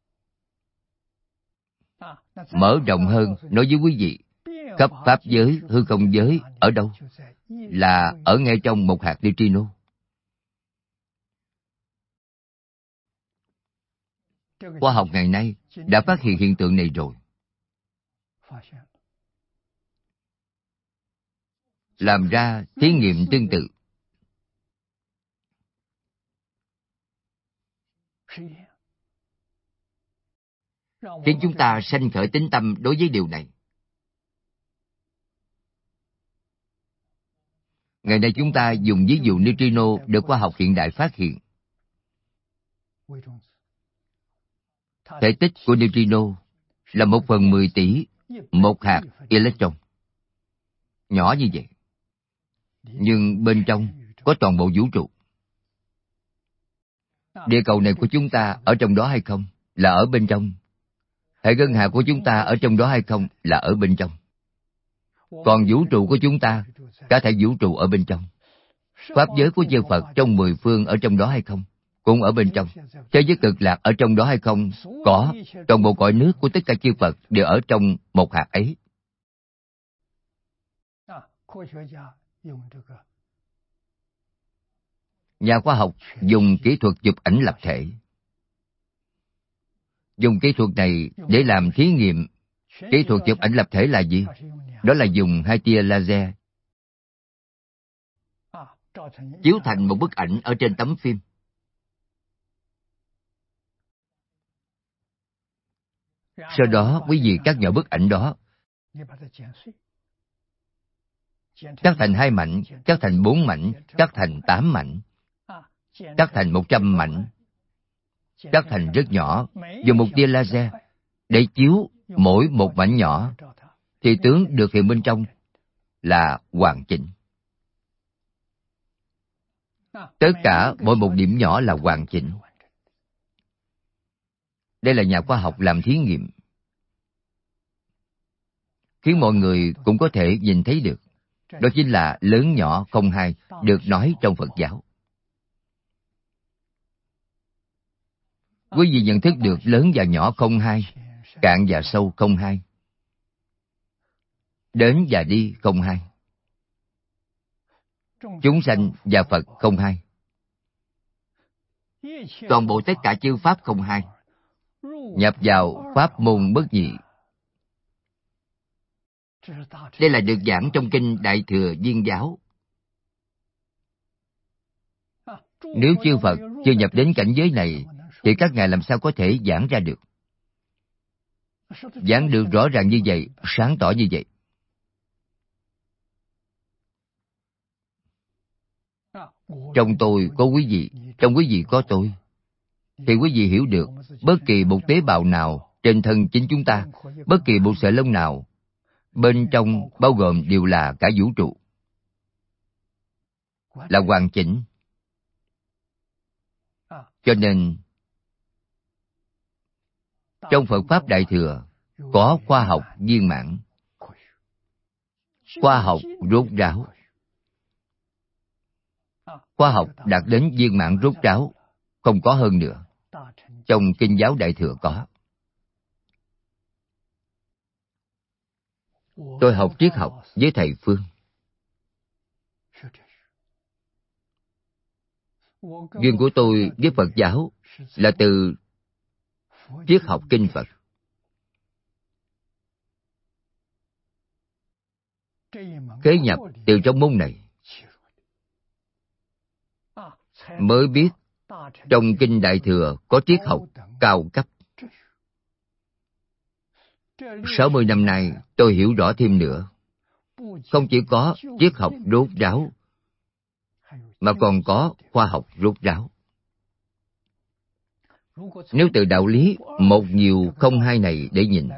Mở rộng hơn, nói với quý vị, khắp pháp giới, hư không giới, ở đâu? Là ở ngay trong một hạt neutrino. Khoa học ngày nay đã phát hiện hiện tượng này rồi. Làm ra thí nghiệm tương tự. Khiến chúng ta sanh khởi tín tâm đối với điều này. Ngày nay chúng ta dùng ví dụ neutrino được khoa học hiện đại phát hiện. Thể tích của neutrino là 1/10 tỷ một hạt electron. Nhỏ như vậy. Nhưng bên trong có toàn bộ vũ trụ. Địa cầu này của chúng ta ở trong đó hay không? Là ở bên trong. Hệ ngân hà của chúng ta ở trong đó hay không? Là ở bên trong. Còn vũ trụ của chúng ta, cả thể vũ trụ ở bên trong. Pháp giới của chư Phật trong 10 phương ở trong đó hay không? Cũng ở bên trong. Thế giới Cực Lạc ở trong đó hay không? Có. Toàn bộ cõi nước của tất cả chư Phật đều ở trong một hạt ấy. Nhà khoa học dùng kỹ thuật chụp ảnh lập thể. Dùng kỹ thuật này để làm thí nghiệm. Kỹ thuật chụp ảnh lập thể là gì? Đó là dùng 2 tia laser chiếu thành một bức ảnh ở trên tấm phim. Sau đó quý vị cắt nhỏ bức ảnh đó, cắt thành 2 mảnh, cắt thành 4 mảnh, cắt thành 8 mảnh, cắt thành 100 mảnh, cắt thành rất nhỏ, dùng một tia laser để chiếu mỗi một mảnh nhỏ, thì tướng được hiện bên trong là hoàn chỉnh. Tất cả mỗi một điểm nhỏ là hoàn chỉnh. Đây là nhà khoa học làm thí nghiệm, khiến mọi người cũng có thể nhìn thấy được. Đó chính là lớn nhỏ không hai được nói trong Phật giáo. Quý vị nhận thức được lớn và nhỏ không hai, cạn và sâu không hai, đến và đi không hai, chúng sanh và Phật không hai. Toàn bộ tất cả chư Pháp không hai, nhập vào Pháp môn bất nhị. Đây là được giảng trong kinh Đại Thừa Viên Giáo. Nếu chư Phật chưa nhập đến cảnh giới này, thì các ngài làm sao có thể giảng ra được? Giảng được rõ ràng như vậy, sáng tỏ như vậy. Trong tôi có quý vị, trong quý vị có tôi, thì quý vị hiểu được bất kỳ một tế bào nào trên thân chính chúng ta, bất kỳ một sợi lông nào, bên trong bao gồm đều là cả vũ trụ, là hoàn chỉnh. Cho nên, trong Phật Pháp Đại Thừa, có khoa học viên mãn, khoa học rốt ráo. Khoa học đạt đến viên mãn rốt ráo, không có hơn nữa. Trong Kinh Giáo Đại Thừa có. Tôi học triết học với thầy Phương. Duyên của tôi với Phật giáo là từ triết học kinh Phật. Khế nhập từ trong môn này, mới biết trong Kinh Đại Thừa có triết học cao cấp. 60 năm nay tôi hiểu rõ thêm nữa. Không chỉ có triết học rốt ráo, mà còn có khoa học rốt ráo. Nếu từ đạo lý một nhiều không hai này để nhìn,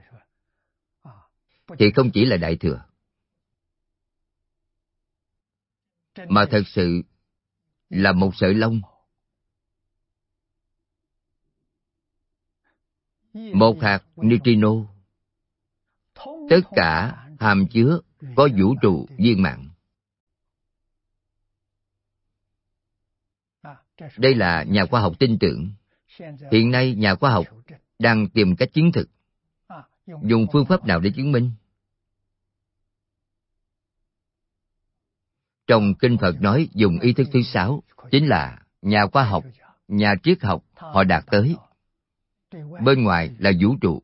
thì không chỉ là Đại Thừa, mà thật sự là một sợi lông, một hạt neutrino, tất cả hàm chứa có vũ trụ viên mãn. Đây là nhà khoa học tin tưởng. Hiện nay nhà khoa học đang tìm cách chứng thực. Dùng phương pháp nào để chứng minh? Trong Kinh Phật nói dùng ý thức thứ 6, chính là nhà khoa học, nhà triết học họ đạt tới. Bên ngoài là vũ trụ.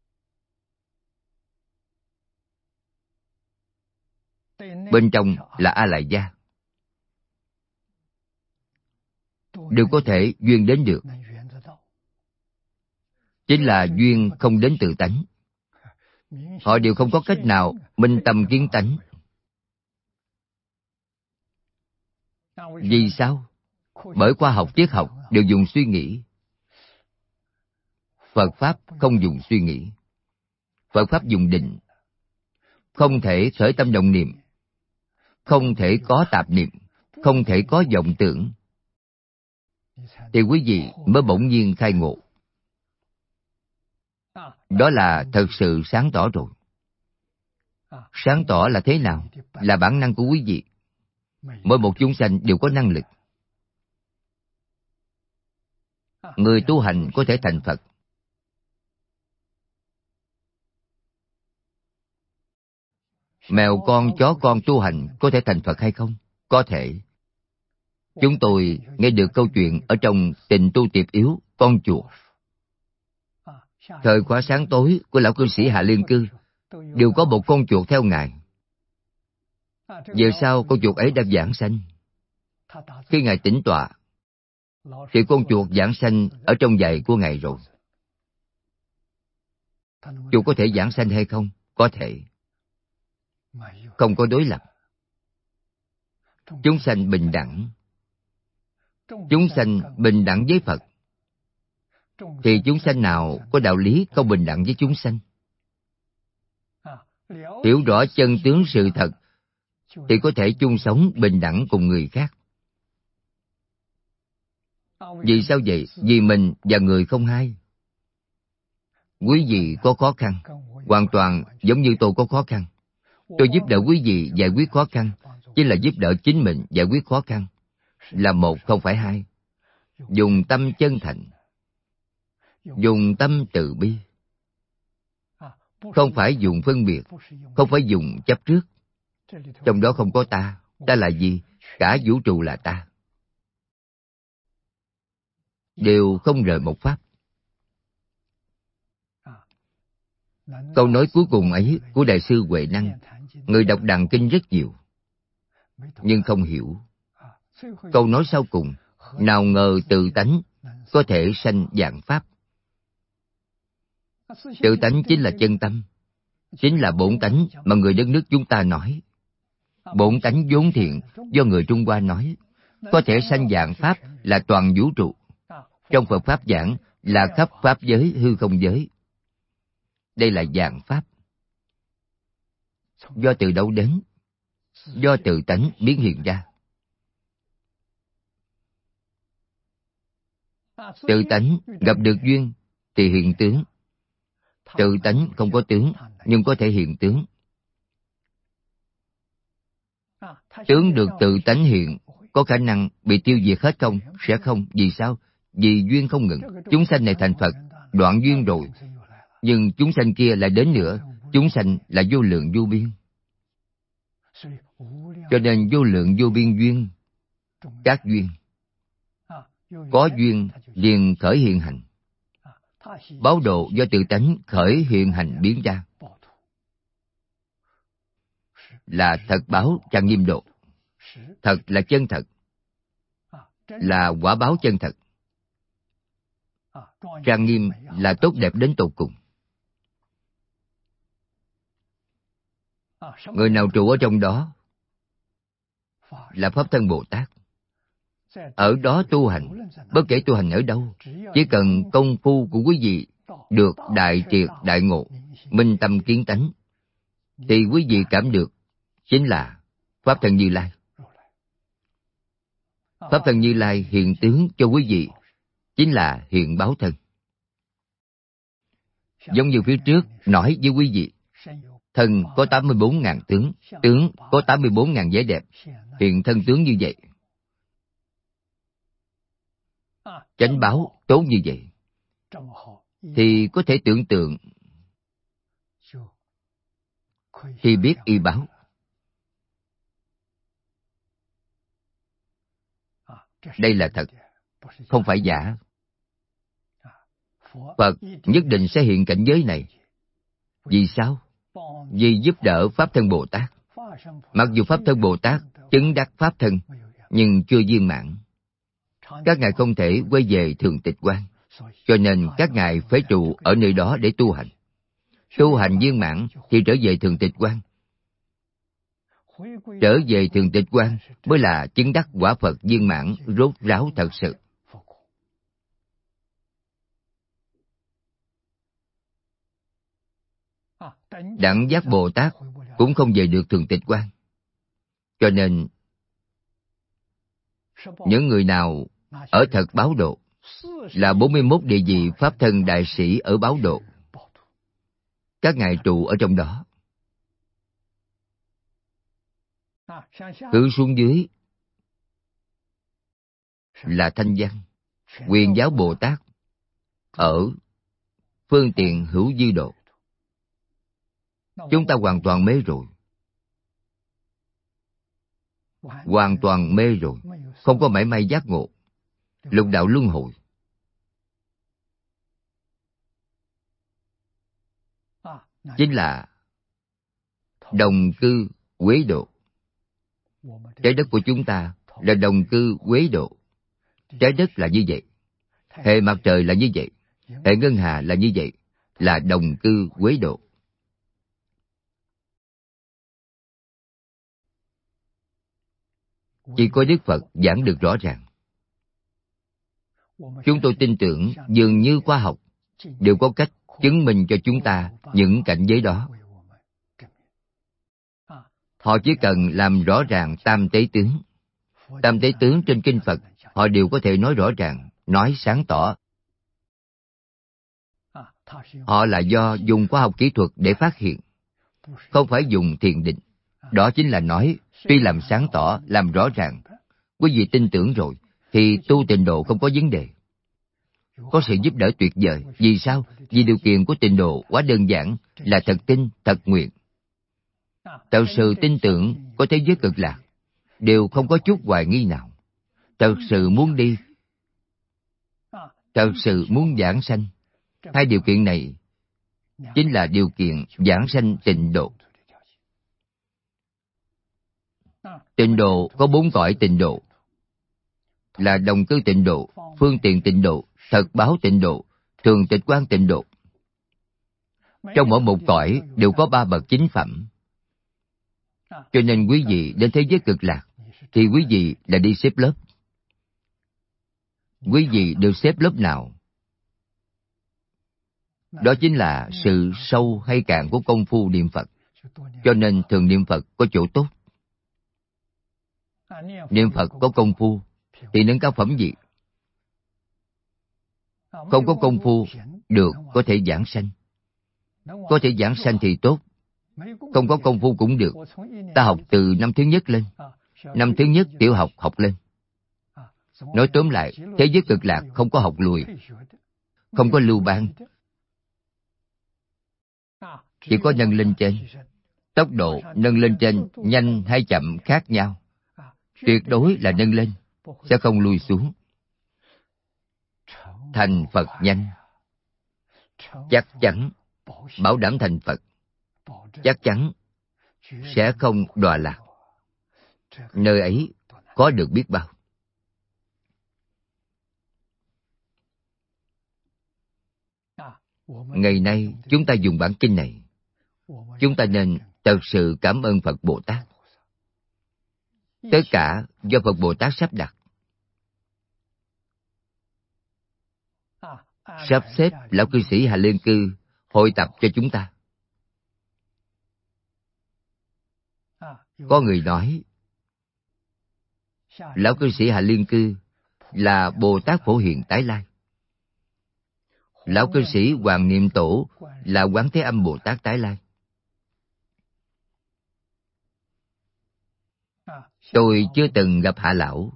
Bên trong là A Lại Gia. Đều có thể duyên đến được. Chính là duyên không đến từ tánh. Họ đều không có cách nào minh tâm kiến tánh. Vì sao? Bởi khoa học triết học đều dùng suy nghĩ. Phật Pháp không dùng suy nghĩ. Phật Pháp dùng định. Không thể khởi tâm động niệm. Không thể có tạp niệm. Không thể có vọng tưởng. Thì quý vị mới bỗng nhiên khai ngộ. Đó là thật sự sáng tỏ rồi. Sáng tỏ là thế nào? Là bản năng của quý vị. Mỗi một chúng sanh đều có năng lực. Người tu hành có thể thành Phật. Mèo con, chó con tu hành có thể thành Phật hay không? Có thể. Chúng tôi nghe được câu chuyện ở trong Tình Tu Tiệp Yếu, con chuột. Thời khóa sáng tối của lão cư sĩ Hạ Liên Cư đều có một con chuột theo ngài. Về sau con chuột ấy đã vãng sanh. Khi ngài tĩnh tọa, thì con chuột vãng sanh ở trong giày của ngài rồi. Chuột có thể vãng sanh hay không? Có thể. Không có đối lập. Chúng sanh bình đẳng. Chúng sanh bình đẳng với Phật. Thì chúng sanh nào có đạo lý không bình đẳng với chúng sanh? Hiểu rõ chân tướng sự thật thì có thể chung sống bình đẳng cùng người khác. Vì sao vậy? Vì mình và người không hai. Quý vị có khó khăn, hoàn toàn giống như tôi có khó khăn. Tôi giúp đỡ quý vị giải quyết khó khăn, chỉ là giúp đỡ chính mình giải quyết khó khăn. Là một không phải hai. Dùng tâm chân thành, dùng tâm từ bi. Không phải dùng phân biệt, không phải dùng chấp trước. Trong đó không có ta. Ta là gì? Cả vũ trụ là ta. Đều không rời một pháp. Câu nói cuối cùng ấy của Đại sư Huệ Năng, người đọc Đàn Kinh rất nhiều, nhưng không hiểu. Câu nói sau cùng, nào ngờ tự tánh có thể sanh vạn pháp. Tự tánh chính là chân tâm, chính là bổn tánh mà người đất nước chúng ta nói. Bổn tánh vốn thiện do người Trung Hoa nói, có thể sanh vạn pháp là toàn vũ trụ. Trong Phật Pháp giảng là khắp pháp giới hư không giới. Đây là vạn pháp. Do từ đâu đến? Do tự tánh biến hiện ra. Tự tánh gặp được duyên thì hiện tướng. Tự tánh không có tướng, nhưng có thể hiện tướng. Tướng được tự tánh hiện, có khả năng bị tiêu diệt hết không? Sẽ không. Vì sao? Vì duyên không ngừng. Chúng sanh này thành Phật, đoạn duyên rồi. Nhưng chúng sanh kia lại đến nữa. Chúng sanh là vô lượng vô biên. Cho nên vô lượng vô biên duyên, các duyên. Có duyên liền khởi hiện hành. Báo độ do tự tánh khởi hiện hành biến ra. Là thật báo trang nghiêm độ. Thật là chân thật. Là quả báo chân thật. Trang nghiêm là tốt đẹp đến tột cùng. Người nào trụ ở trong đó là Pháp Thân Bồ Tát. Ở đó tu hành, bất kể tu hành ở đâu, chỉ cần công phu của quý vị được đại triệt đại ngộ, minh tâm kiến tánh, thì quý vị cảm được chính là Pháp Thân Như Lai. Pháp Thân Như Lai hiện tướng cho quý vị chính là hiện báo thân. Giống như phía trước nói với quý vị, thân có 84.000 tướng, tướng có 84.000 vẻ đẹp, hiện thân tướng như vậy. Chánh báo tốt như vậy, thì có thể tưởng tượng thì biết y báo. Đây là thật, không phải giả. Phật nhất định sẽ hiện cảnh giới này. Vì sao? Vì giúp đỡ Pháp Thân Bồ Tát. Mặc dù Pháp Thân Bồ Tát chứng đắc Pháp Thân, nhưng chưa viên mãn. Các ngài không thể quay về thường tịch quan, cho nên các ngài phải trụ ở nơi đó để tu hành. Tu hành viên mãn thì trở về thường tịch quan. Trở về thường tịch quan mới là chứng đắc quả Phật viên mãn rốt ráo thật sự. Đẳng giác Bồ Tát cũng không về được thường tịch quan. Cho nên những người nào ở thật báo độ là 41 địa vị Pháp Thân Đại Sĩ ở báo độ. Các ngài trụ ở trong đó. Hướng xuống dưới là Thanh Văn, Quyền Giáo Bồ Tát ở phương tiện hữu dư độ. Chúng ta hoàn toàn mê rồi. Hoàn toàn mê rồi, không có mảy may giác ngộ. Lục đạo luân hồi. Chính là đồng cư quế độ. Trái đất của chúng ta là đồng cư quế độ. Trái đất là như vậy. Hệ mặt trời là như vậy. Hệ ngân hà là như vậy. Là đồng cư quế độ. Chỉ có Đức Phật giảng được rõ ràng. Chúng tôi tin tưởng dường như khoa học đều có cách chứng minh cho chúng ta những cảnh giới đó. Họ chỉ cần làm rõ ràng tam tế tướng. Tam tế tướng trên kinh Phật họ đều có thể nói rõ ràng, nói sáng tỏ. Họ là do dùng khoa học kỹ thuật để phát hiện, không phải dùng thiền định. Đó chính là nói, tuy làm sáng tỏ, làm rõ ràng, quý vị tin tưởng rồi, thì tu tịnh độ không có vấn đề. Có sự giúp đỡ tuyệt vời. Vì sao? Vì điều kiện của tịnh độ quá đơn giản, là thật tin, thật nguyện. Thật sự tin tưởng có thế giới cực lạc, đều không có chút hoài nghi nào. Thật sự muốn đi, thật sự muốn giảng sanh. Hai điều kiện này chính là điều kiện giảng sanh tịnh độ. Tịnh độ có 4 cõi tịnh độ, là đồng cư tịnh độ, phương tiện tịnh độ, thật báo tịnh độ, thường tịch quan tịnh độ. Trong mỗi một cõi đều có 3 bậc chính phẩm. Cho nên quý vị đến thế giới cực lạc, thì quý vị là đi xếp lớp. Quý vị được xếp lớp nào? Đó chính là sự sâu hay cạn của công phu niệm Phật. Cho nên thường niệm Phật có chỗ tốt. Niệm Phật có công phu thì nâng cao phẩm vị. Không có công phu được có thể giảng sanh. Có thể giảng sanh thì tốt. Không có công phu cũng được. Ta học từ năm thứ nhất lên. Năm thứ nhất tiểu học học lên. Nói tóm lại, thế giới cực lạc không có học lùi, không có lưu ban, chỉ có nâng lên trên. Tốc độ nâng lên trên nhanh hay chậm khác nhau. Tuyệt đối là nâng lên, sẽ không lui xuống. Thành Phật nhanh, chắc chắn, bảo đảm thành Phật, chắc chắn sẽ không đọa lạc. Nơi ấy có được biết bao. Ngày nay chúng ta dùng bản kinh này, chúng ta nên thật sự cảm ơn Phật Bồ Tát. Tất cả do Phật Bồ Tát sắp đặt, sắp xếp lão cư sĩ Hà Liên Cư hội tập cho chúng ta. Có người nói lão cư sĩ Hà Liên Cư là Bồ Tát Phổ Hiền tái lai. Lão cư sĩ Hoàng Niệm Tổ là Quán Thế Âm Bồ Tát tái lai. Tôi chưa từng gặp Hạ Lão,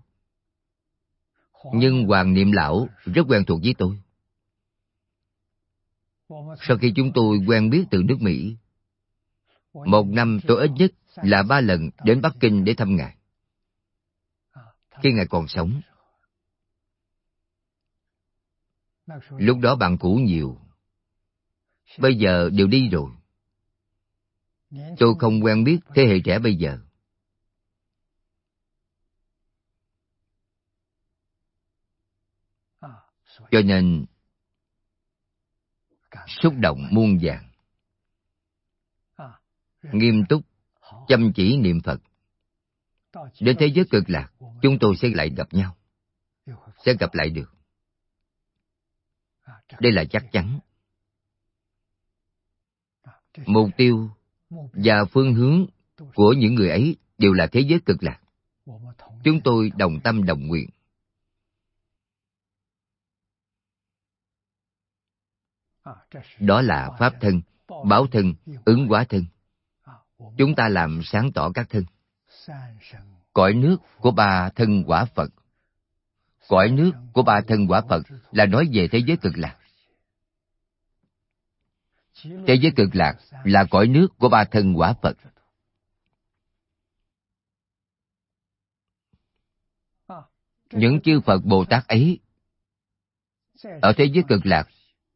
nhưng Hoàng Niệm Lão rất quen thuộc với tôi. Sau khi chúng tôi quen biết từ nước Mỹ, một năm tôi ít nhất là 3 lần đến Bắc Kinh để thăm Ngài. Khi Ngài còn sống, lúc đó bạn cũ nhiều, bây giờ đều đi rồi. Tôi không quen biết thế hệ trẻ bây giờ. Cho nên xúc động muôn vàn. Nghiêm túc, chăm chỉ niệm Phật. Đến thế giới cực lạc, chúng tôi sẽ lại gặp nhau. Sẽ gặp lại được. Đây là chắc chắn. Mục tiêu và phương hướng của những người ấy đều là thế giới cực lạc. Chúng tôi đồng tâm đồng nguyện. Đó là pháp thân, báo thân, ứng hóa thân. Chúng ta làm sáng tỏ các thân. Cõi nước của 3 thân quả Phật. Cõi nước của 3 thân quả Phật là nói về thế giới cực lạc. Thế giới cực lạc là cõi nước của 3 thân quả Phật. Những chư Phật Bồ Tát ấy ở thế giới cực lạc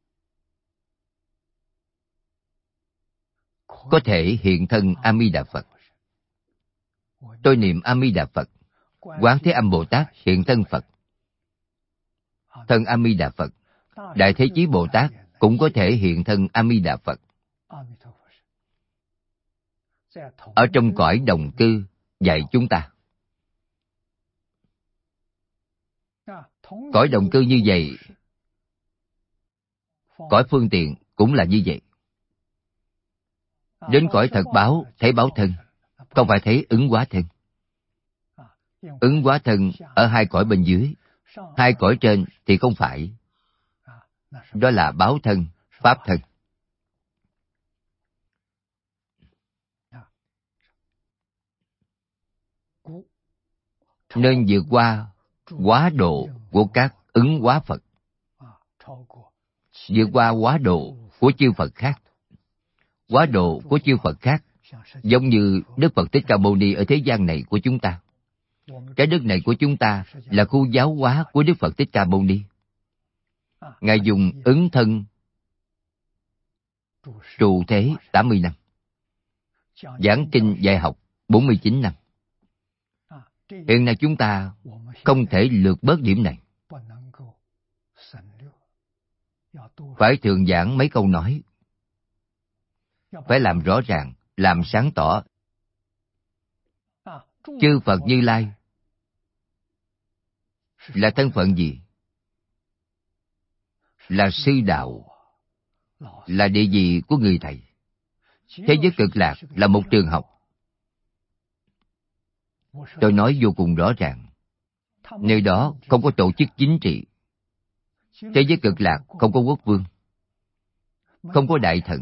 có thể hiện thân A Di Đà Phật. Tôi niệm A Di Đà Phật, Quán Thế Âm Bồ Tát hiện thân Phật. Thân A Di Đà Phật, Đại Thế Chí Bồ Tát cũng có thể hiện thân A Di Đà Phật. Ở trong cõi đồng cư dạy chúng ta. Cõi đồng cư như vậy, cõi phương tiện cũng là như vậy. Đến cõi thật báo, thấy báo thân, không phải thấy ứng hóa thân. Ứng hóa thân ở 2 cõi bên dưới, Hai cõi trên thì không phải. Đó là báo thân, pháp thân. Nên vượt qua quá độ của các ứng hóa Phật, vượt qua quá độ của chư Phật khác. Quá độ của chư Phật khác giống như Đức Phật Thích Ca Mâu Ni ở thế gian này của chúng ta. Cái đất này của chúng ta là khu giáo hóa của Đức Phật Thích Ca Mâu Ni. Ngài dùng ứng thân trụ thế 80 năm, giảng kinh dạy học 49 năm. Hiện nay chúng ta không thể lược bớt điểm này. Phải thường giảng mấy câu nói, phải làm rõ ràng, làm sáng tỏ. Chư Phật Như Lai là thân phận gì? Là sư đạo, là địa vị của người thầy. Thế giới Cực Lạc là một trường học. Tôi nói vô cùng rõ ràng. Nơi đó không có tổ chức chính trị. Thế giới Cực Lạc không có quốc vương, không có đại thần,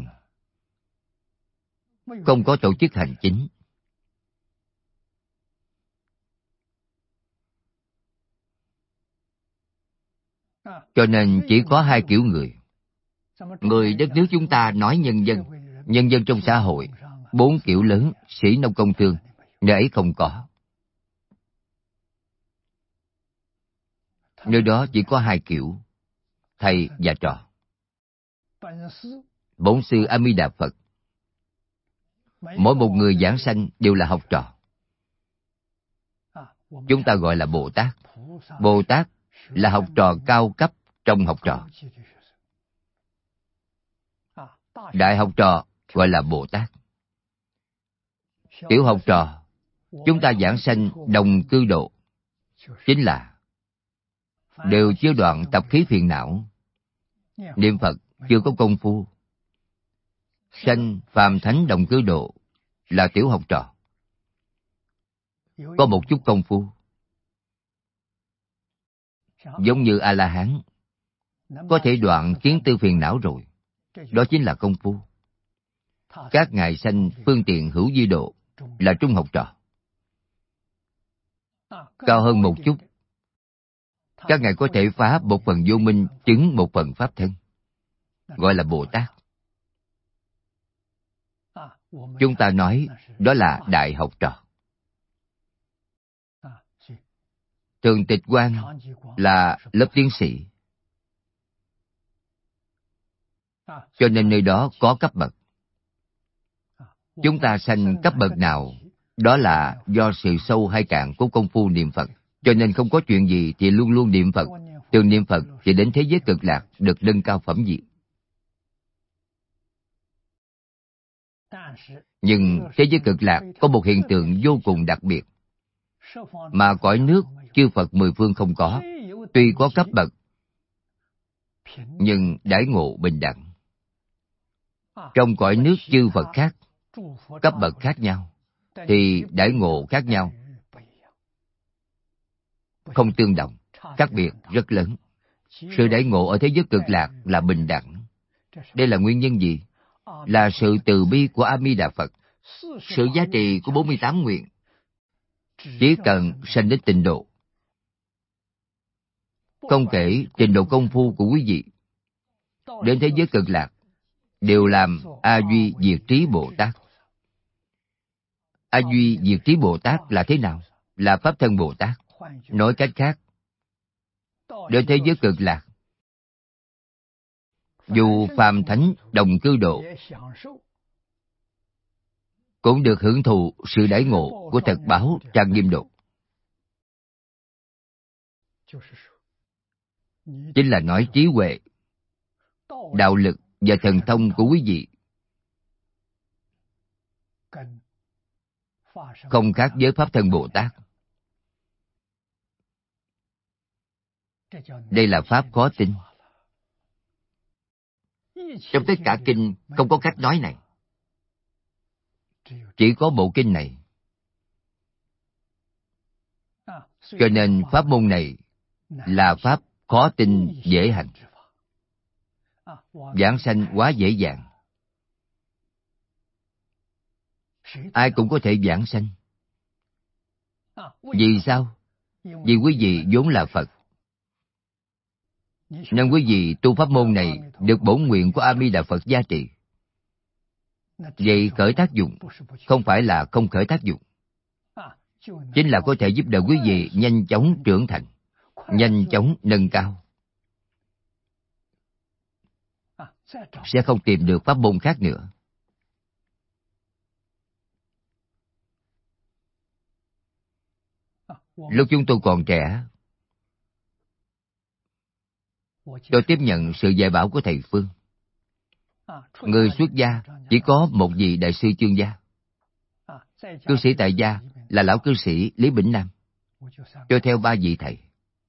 không có tổ chức hành chính. Cho nên chỉ có hai kiểu người. Người đất nước chúng ta nói nhân dân. Nhân dân trong xã hội, 4 kiểu lớn, sĩ nông công thương, nơi ấy không có. Nơi đó chỉ có hai kiểu, thầy và trò. Bổn sư A Di Đà Phật, mỗi một người giảng sanh đều là học trò. Chúng ta gọi là Bồ Tát. Bồ Tát là học trò cao cấp trong học trò. Đại học trò gọi là Bồ Tát. Tiểu học trò, chúng ta giảng sanh đồng cư độ, chính là đều chưa đoạn tập khí phiền não, niệm Phật chưa có công phu. Sanh phàm thánh đồng cư độ là tiểu học trò, có một chút công phu. Giống như A-la-hán, có thể đoạn kiến tư phiền não rồi. Đó chính là công phu. Các ngài sanh phương tiện hữu vi độ là trung học trò. Cao hơn một chút, các ngài có thể phá một phần vô minh, chứng một phần pháp thân, gọi là Bồ Tát. Chúng ta nói đó là đại học trò. Thường tịch quan là lớp tiến sĩ, cho nên nơi đó có cấp bậc. Chúng ta sanh cấp bậc nào, đó là do sự sâu hay cạn của công phu niệm Phật. Cho nên không có chuyện gì thì luôn luôn niệm Phật. Từ niệm Phật thì đến thế giới Cực Lạc được nâng cao phẩm vị. Nhưng thế giới Cực Lạc có một hiện tượng vô cùng đặc biệt, mà cõi nước chư Phật mười phương không có. Tuy có cấp bậc, nhưng đãi ngộ bình đẳng. Trong cõi nước chư Phật khác, cấp bậc khác nhau, thì đãi ngộ khác nhau, không tương đồng, khác biệt rất lớn. Sự đãi ngộ ở thế giới Cực Lạc là bình đẳng. Đây là nguyên nhân gì? Là sự từ bi của A Di Đà Phật, sự giá trị của 48 nguyện. Chỉ cần sanh đến tịnh độ, không kể trình độ công phu của quý vị, đến thế giới Cực Lạc đều làm A Duy Diệt Trí Bồ Tát. A Duy Diệt Trí Bồ Tát là thế nào? Là Pháp Thân Bồ Tát. Nói cách khác, đến thế giới Cực Lạc, dù phàm thánh đồng cư độ, cũng được hưởng thụ sự đãi ngộ của thật báo trang nghiêm độ. Chính là nói trí huệ, đạo lực và thần thông của quý vị không khác với Pháp Thân Bồ Tát. Đây là pháp khó tin. Trong tất cả kinh không có cách nói này, chỉ có bộ kinh này. Cho nên pháp môn này là pháp khó tin dễ hành. Vãng sanh quá dễ dàng. Ai cũng có thể vãng sanh. Vì sao? Vì quý vị vốn là Phật, nên quý vị tu pháp môn này được bổn nguyện của A Di Đà Phật gia trì. Vậy khởi tác dụng, không phải là không khởi tác dụng, chính là có thể giúp đỡ quý vị nhanh chóng trưởng thành, nhanh chóng nâng cao. Sẽ không tìm được pháp môn khác nữa. Lúc chúng tôi còn trẻ, tôi tiếp nhận sự dạy bảo của thầy Phương. Người xuất gia chỉ có một vị đại sư Chương Gia. Cư sĩ tại gia là lão cư sĩ Lý Bỉnh Nam. Cho theo 3 vị thầy.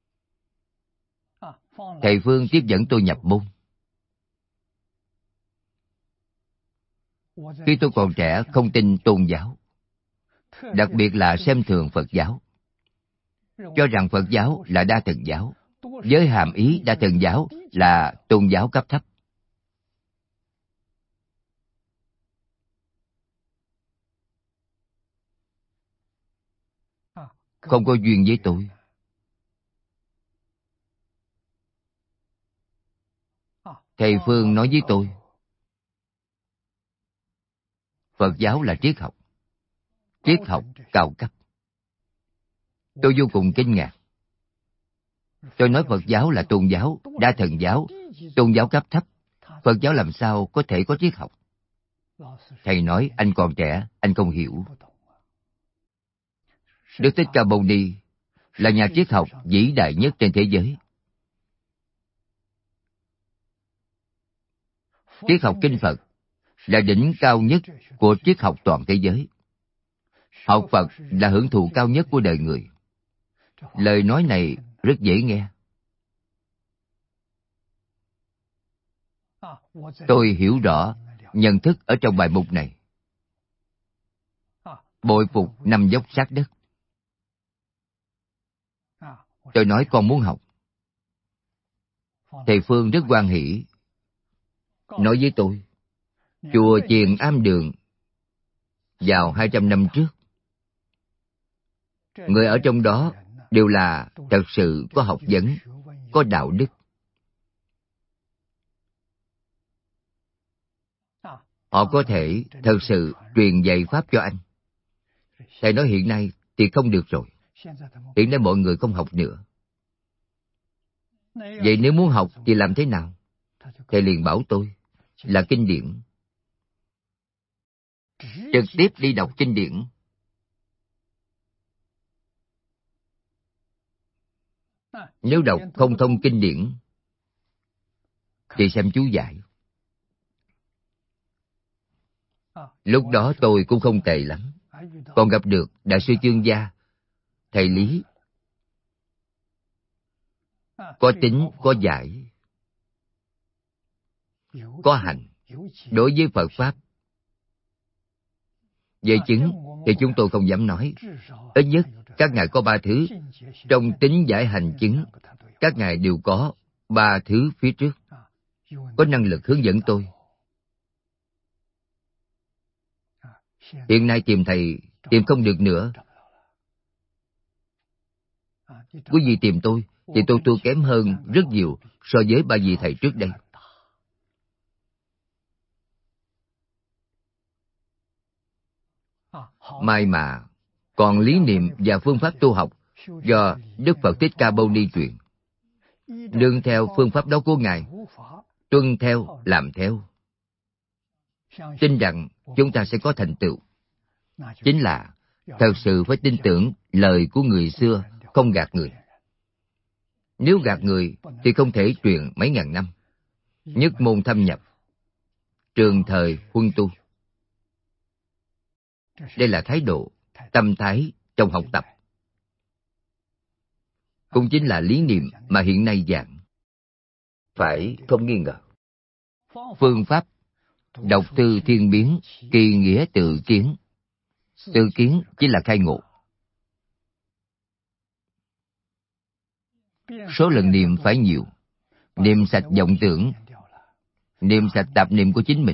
Thầy Phương tiếp dẫn tôi nhập môn. Khi tôi còn trẻ không tin tôn giáo, đặc biệt là xem thường Phật giáo, cho rằng Phật giáo là đa thần giáo, với hàm ý đa thần giáo là tôn giáo cấp thấp. Không có duyên với tôi. Thầy Phương nói với tôi, Phật giáo là triết học. Triết học cao cấp. Tôi vô cùng kinh ngạc. Tôi nói Phật giáo là tôn giáo, đa thần giáo, tôn giáo cấp thấp. Phật giáo làm sao có thể có triết học? Thầy nói anh còn trẻ, anh không hiểu. Đức Thích Ca Mâu Ni là nhà triết học vĩ đại nhất trên thế giới. Triết học kinh Phật là đỉnh cao nhất của triết học toàn thế giới. Học Phật là hưởng thụ cao nhất của đời người. Lời nói này rất dễ nghe. Tôi hiểu rõ nhận thức ở trong bài mục này. Bội phục nằm dốc sát đất. Tôi nói con muốn học. Thầy Phương rất hoan hỉ, nói với tôi, chùa Chiền Am Đường vào 200 năm trước, người ở trong đó đều là thật sự có học vấn, có đạo đức. Họ có thể thật sự truyền dạy pháp cho anh. Thầy nói hiện nay thì không được rồi. Hiện nay mọi người không học nữa. Vậy nếu muốn học thì làm thế nào? Thầy liền bảo tôi là kinh điển. Trực tiếp đi đọc kinh điển. Nếu đọc không thông kinh điển thì xem chú giải. Lúc đó tôi cũng không tệ lắm. Còn gặp được Đại sư Chương Gia, thầy Lý. Có tính, có giải, có hành. Đối với Phật Pháp, về chứng thì chúng tôi không dám nói. Ít nhất các ngài có 3 thứ. Trong tính giải hành chứng, các ngài đều có 3 thứ phía trước. Có năng lực hướng dẫn tôi. Hiện nay tìm thầy tìm không được nữa. Quý vị tìm tôi thì tôi thua kém hơn rất nhiều so với 3 vị thầy trước đây. May mà còn lý niệm và phương pháp tu học do Đức Phật Thích Ca Mâu Ni truyền. Nương theo phương pháp đó của ngài, tuân theo, làm theo, tin rằng chúng ta sẽ có thành tựu. Chính là thật sự phải tin tưởng lời của người xưa, không gạt người. Nếu gạt người thì không thể truyền mấy ngàn năm. Nhất môn thâm nhập, trường thời huân tu. Đây là thái độ, tâm thái trong học tập. Cũng chính là lý niệm mà hiện nay giảng. Phải không nghi ngờ. Phương pháp đọc thư thiên biến, kỳ nghĩa tự kiến. Tự kiến chính là khai ngộ. số lần niệm phải nhiều, niệm sạch vọng tưởng, niệm sạch tạp niệm của chính mình.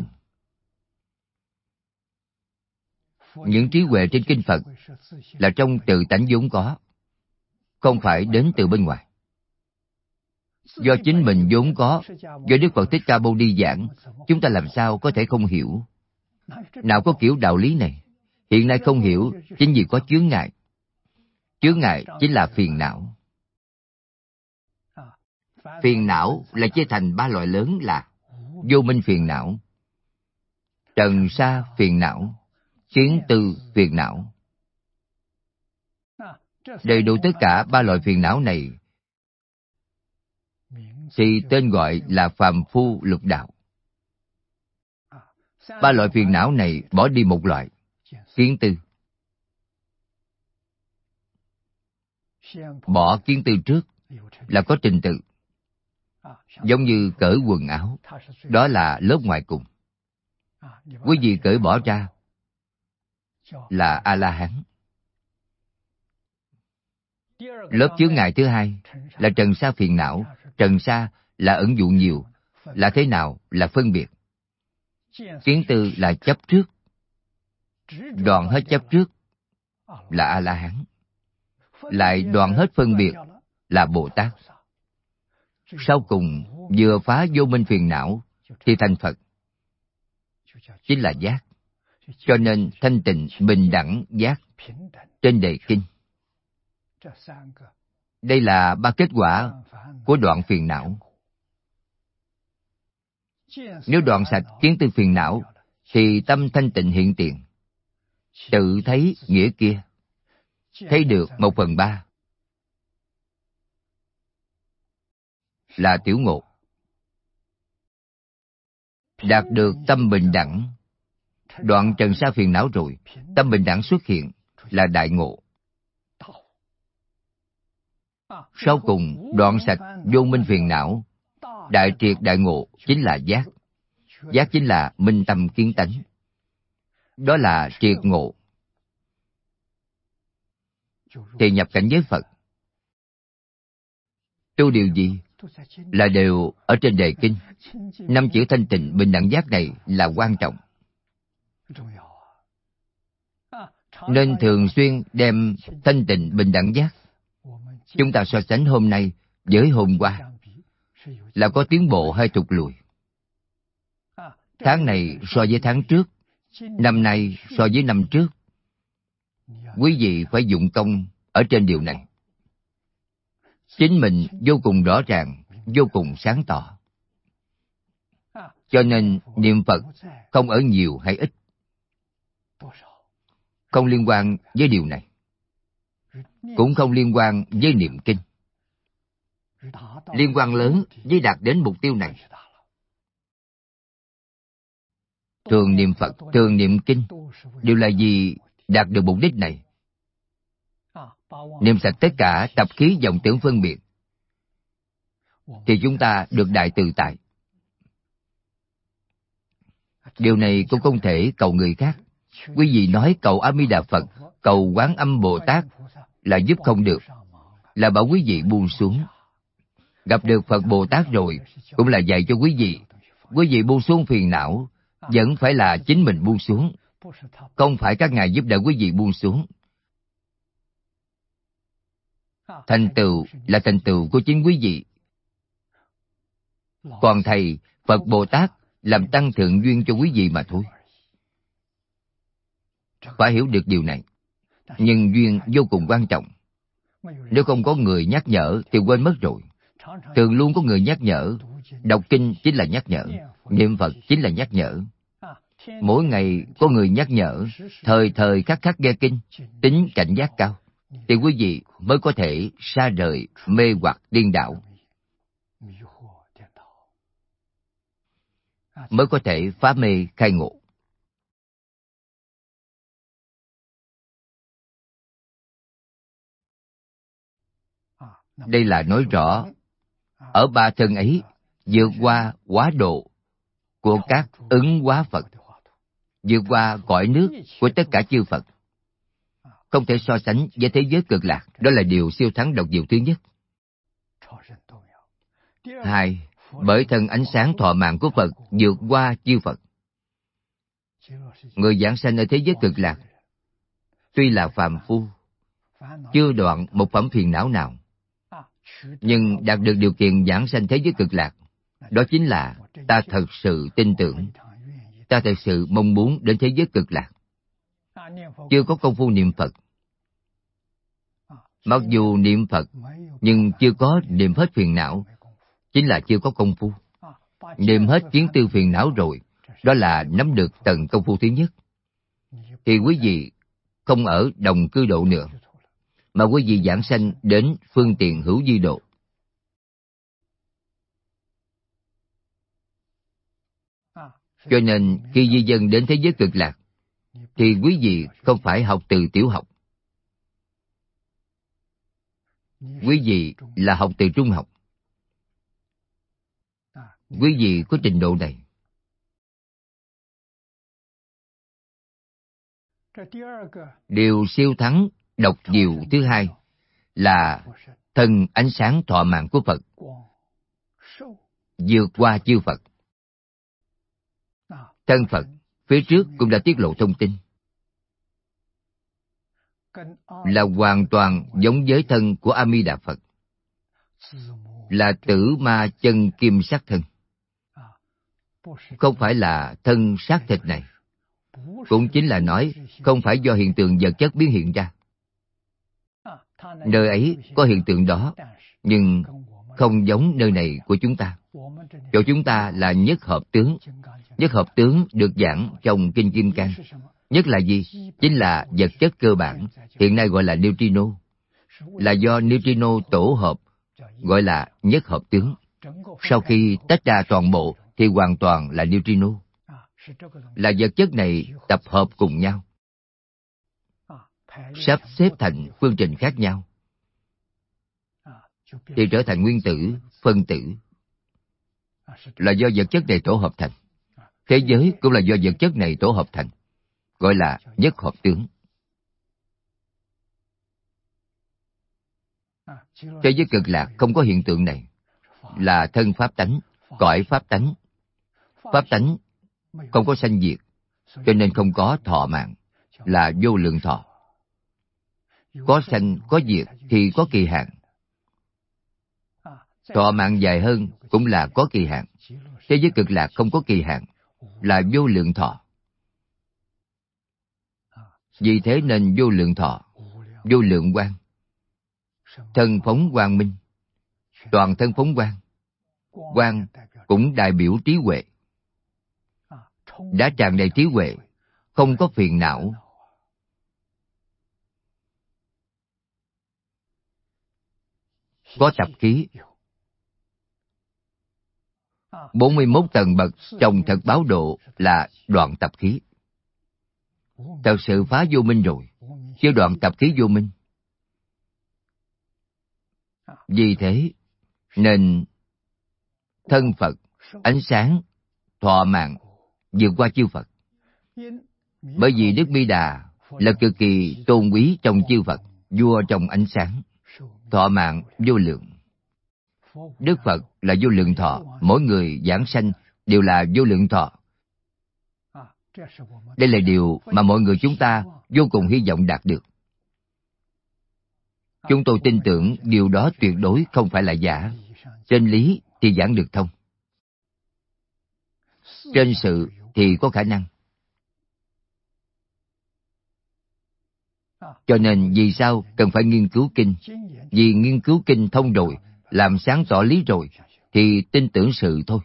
Những trí huệ trên kinh Phật là trong tự tánh vốn có, không phải đến từ bên ngoài. Do chính mình vốn có, do Đức Phật Thích Ca Mâu Ni giảng, chúng ta làm sao có thể không hiểu? Nào có kiểu đạo lý này? Hiện nay không hiểu, chính vì có chướng ngại. Chướng ngại chính là phiền não. Phiền não là chia thành 3 loại lớn là vô minh phiền não, trần sa phiền não, kiến tư phiền não. Đầy đủ tất cả 3 loại phiền não này thì tên gọi là phàm phu lục đạo. 3 loại phiền não này bỏ đi một loại, kiến tư. Bỏ kiến tư trước là có trình tự. Giống như cởi quần áo, đó là lớp ngoài cùng. Quý vị cởi bỏ ra là A-la-hán. Lớp chướng ngại thứ hai là trần sa phiền não. Trần sa là ẩn dụ nhiều, là thế nào? Là phân biệt. Kiến tư là chấp trước. Đoạn hết chấp trước là A-la-hán. Lại đoạn hết phân biệt là Bồ Tát. Sau cùng vừa phá vô minh phiền não thì thành Phật, chính là giác. Cho nên thanh tịnh bình đẳng giác trên đề kinh. Đây là 3 kết quả của đoạn phiền não. Nếu đoạn sạch kiến tư phiền não thì tâm thanh tịnh hiện tiền, tự thấy nghĩa kia, thấy được 1/3 là tiểu ngộ. Đạt được tâm bình đẳng, đoạn trần sa phiền não rồi, tâm bình đẳng xuất hiện là đại ngộ. Sau cùng đoạn sạch vô minh phiền não, đại triệt đại ngộ chính là giác. Giác chính là minh tâm kiến tánh. Đó là triệt ngộ. Thì nhập cảnh giới Phật. Tu điều gì? Là đều ở trên đề kinh. 5 chữ thanh tịnh bình đẳng giác này là quan trọng. Nên thường xuyên đem thanh tịnh bình đẳng giác. Chúng ta so sánh hôm nay với hôm qua là có tiến bộ hay tụt lùi. Tháng này so với tháng trước, năm nay so với năm trước. Quý vị phải dụng công ở trên điều này. Chính mình vô cùng rõ ràng, vô cùng sáng tỏ. Cho nên niệm Phật không ở nhiều hay ít, không liên quan với điều này. Cũng không liên quan với niệm kinh. Liên quan lớn với đạt đến mục tiêu này. Thường niệm Phật, thường niệm kinh đều là vì đạt được mục đích này. Niệm sạch tất cả tập khí vọng tưởng phân biệt thì chúng ta được đại tự tại. Điều này cũng không thể cầu người khác. Quý vị nói cầu A Di Đà Phật, cầu Quán Âm Bồ Tát là giúp không được, là bảo quý vị buông xuống. Gặp được Phật Bồ Tát rồi cũng là dạy cho quý vị buông xuống phiền não, vẫn phải là chính mình buông xuống, không phải các ngài giúp đỡ quý vị buông xuống. Thành tựu là thành tựu của chính quý vị. Còn thầy Phật Bồ Tát làm tăng thượng duyên cho quý vị mà thôi. Phải hiểu được điều này. Nhân duyên vô cùng quan trọng. Nếu không có người nhắc nhở thì quên mất rồi. Thường luôn có người nhắc nhở. Đọc kinh chính là nhắc nhở, niệm Phật chính là nhắc nhở. Mỗi ngày có người nhắc nhở, thời thời khắc khắc nghe kinh, tính cảnh giác cao, thì quý vị mới có thể xa rời mê hoặc điên đảo, mới có thể phá mê khai ngộ. Đây là nói rõ ở 3 thân ấy vượt qua quá độ của các ứng hóa Phật, vượt qua cõi nước của tất cả chư Phật, không thể so sánh với thế giới cực lạc. Đó là điều siêu thắng độc diệu thứ nhất. Hai, bởi thân ánh sáng thọ mạng của Phật vượt qua chư Phật. Người giảng sanh ở thế giới cực lạc, tuy là phàm phu, chưa đoạn một phẩm phiền não nào, nhưng đạt được điều kiện giảng sanh thế giới cực lạc, đó chính là ta thật sự tin tưởng, ta thật sự mong muốn đến thế giới cực lạc. Chưa có công phu niệm Phật, mặc dù niệm Phật nhưng chưa có niệm hết phiền não, chính là chưa có công phu. Niệm hết kiến tư phiền não rồi, đó là nắm được tầng công phu thứ nhất, thì quý vị không ở đồng cư độ nữa, mà quý vị giảng sanh đến phương tiện hữu vi độ. Cho nên khi di dân đến thế giới cực lạc, thì quý vị không phải học từ tiểu học, quý vị là học từ trung học. Quý vị có trình độ này. Điều siêu thắng độc diệu thứ hai là thân ánh sáng thọ mạng của Phật vượt qua chư Phật. Thân Phật phía trước cũng đã tiết lộ thông tin, là hoàn toàn giống với thân của A Di Đà Phật, là tử ma chân kim sắc thân. Không phải là thân xác thịt này, cũng chính là nói không phải do hiện tượng vật chất biến hiện ra. Nơi ấy có hiện tượng đó, nhưng không giống nơi này của chúng ta. Chỗ chúng ta là nhất hợp tướng. Nhất hợp tướng được giảng trong Kinh Kim Cang. Nhất là gì? Chính là vật chất cơ bản, hiện nay gọi là neutrino. Là do neutrino tổ hợp, gọi là nhất hợp tướng. Sau khi tách ra toàn bộ thì hoàn toàn là neutrino. Là vật chất này tập hợp cùng nhau, sắp xếp thành phương trình khác nhau, thì trở thành nguyên tử, phân tử. Là do vật chất này tổ hợp thành. Thế giới cũng là do vật chất này tổ hợp thành, gọi là nhất hợp tướng. Thế giới cực lạc không có hiện tượng này, là thân pháp tánh, cõi pháp tánh. Pháp tánh không có sanh diệt, cho nên không có thọ mạng, là vô lượng thọ. Có sanh, có diệt thì có kỳ hạn. Thọ mạng dài hơn cũng là có kỳ hạn. Thế giới cực lạc không có kỳ hạn, là vô lượng thọ. Vì thế nên vô lượng thọ, vô lượng quang. Thân phóng quang minh, toàn thân phóng quang. Quang cũng đại biểu trí huệ. Đã tràn đầy trí huệ, không có phiền não. Có tập khí. 41 tầng bậc trong thật báo độ là đoạn tập khí. Thật sự phá vô minh rồi, chưa đoạn tập khí vô minh. Vì thế nên thân Phật, ánh sáng, thọ mạng, vượt qua chư Phật. Bởi vì Đức Bi Đà là cực kỳ tôn quý trong chư Phật, vua trong ánh sáng, thọ mạng vô lượng. Đức Phật là vô lượng thọ, mỗi người giảng sanh đều là vô lượng thọ. Đây là điều mà mọi người chúng ta vô cùng hy vọng đạt được. Chúng tôi tin tưởng điều đó tuyệt đối không phải là giả. Trên lý thì giảng được thông, trên sự thì có khả năng. Cho nên vì sao cần phải nghiên cứu kinh? Vì nghiên cứu kinh thông rồi, làm sáng tỏ lý rồi, thì tin tưởng sự thôi.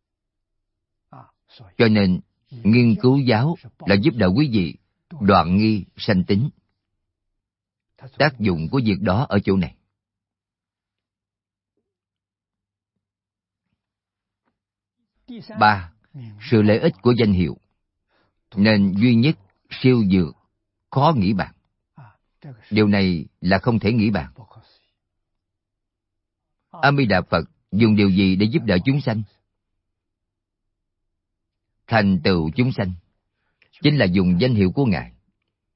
Cho nên nghiên cứu giáo là giúp đỡ quý vị đoạn nghi sanh tín. Tác dụng của việc đó ở chỗ này. Ba, sự lợi ích của danh hiệu. Nên duy nhất, siêu dược, khó nghĩ bàn. Điều này là không thể nghĩ bàn. A Di Đà Phật dùng điều gì để giúp đỡ chúng sanh? Thành tựu chúng sanh chính là dùng danh hiệu của Ngài.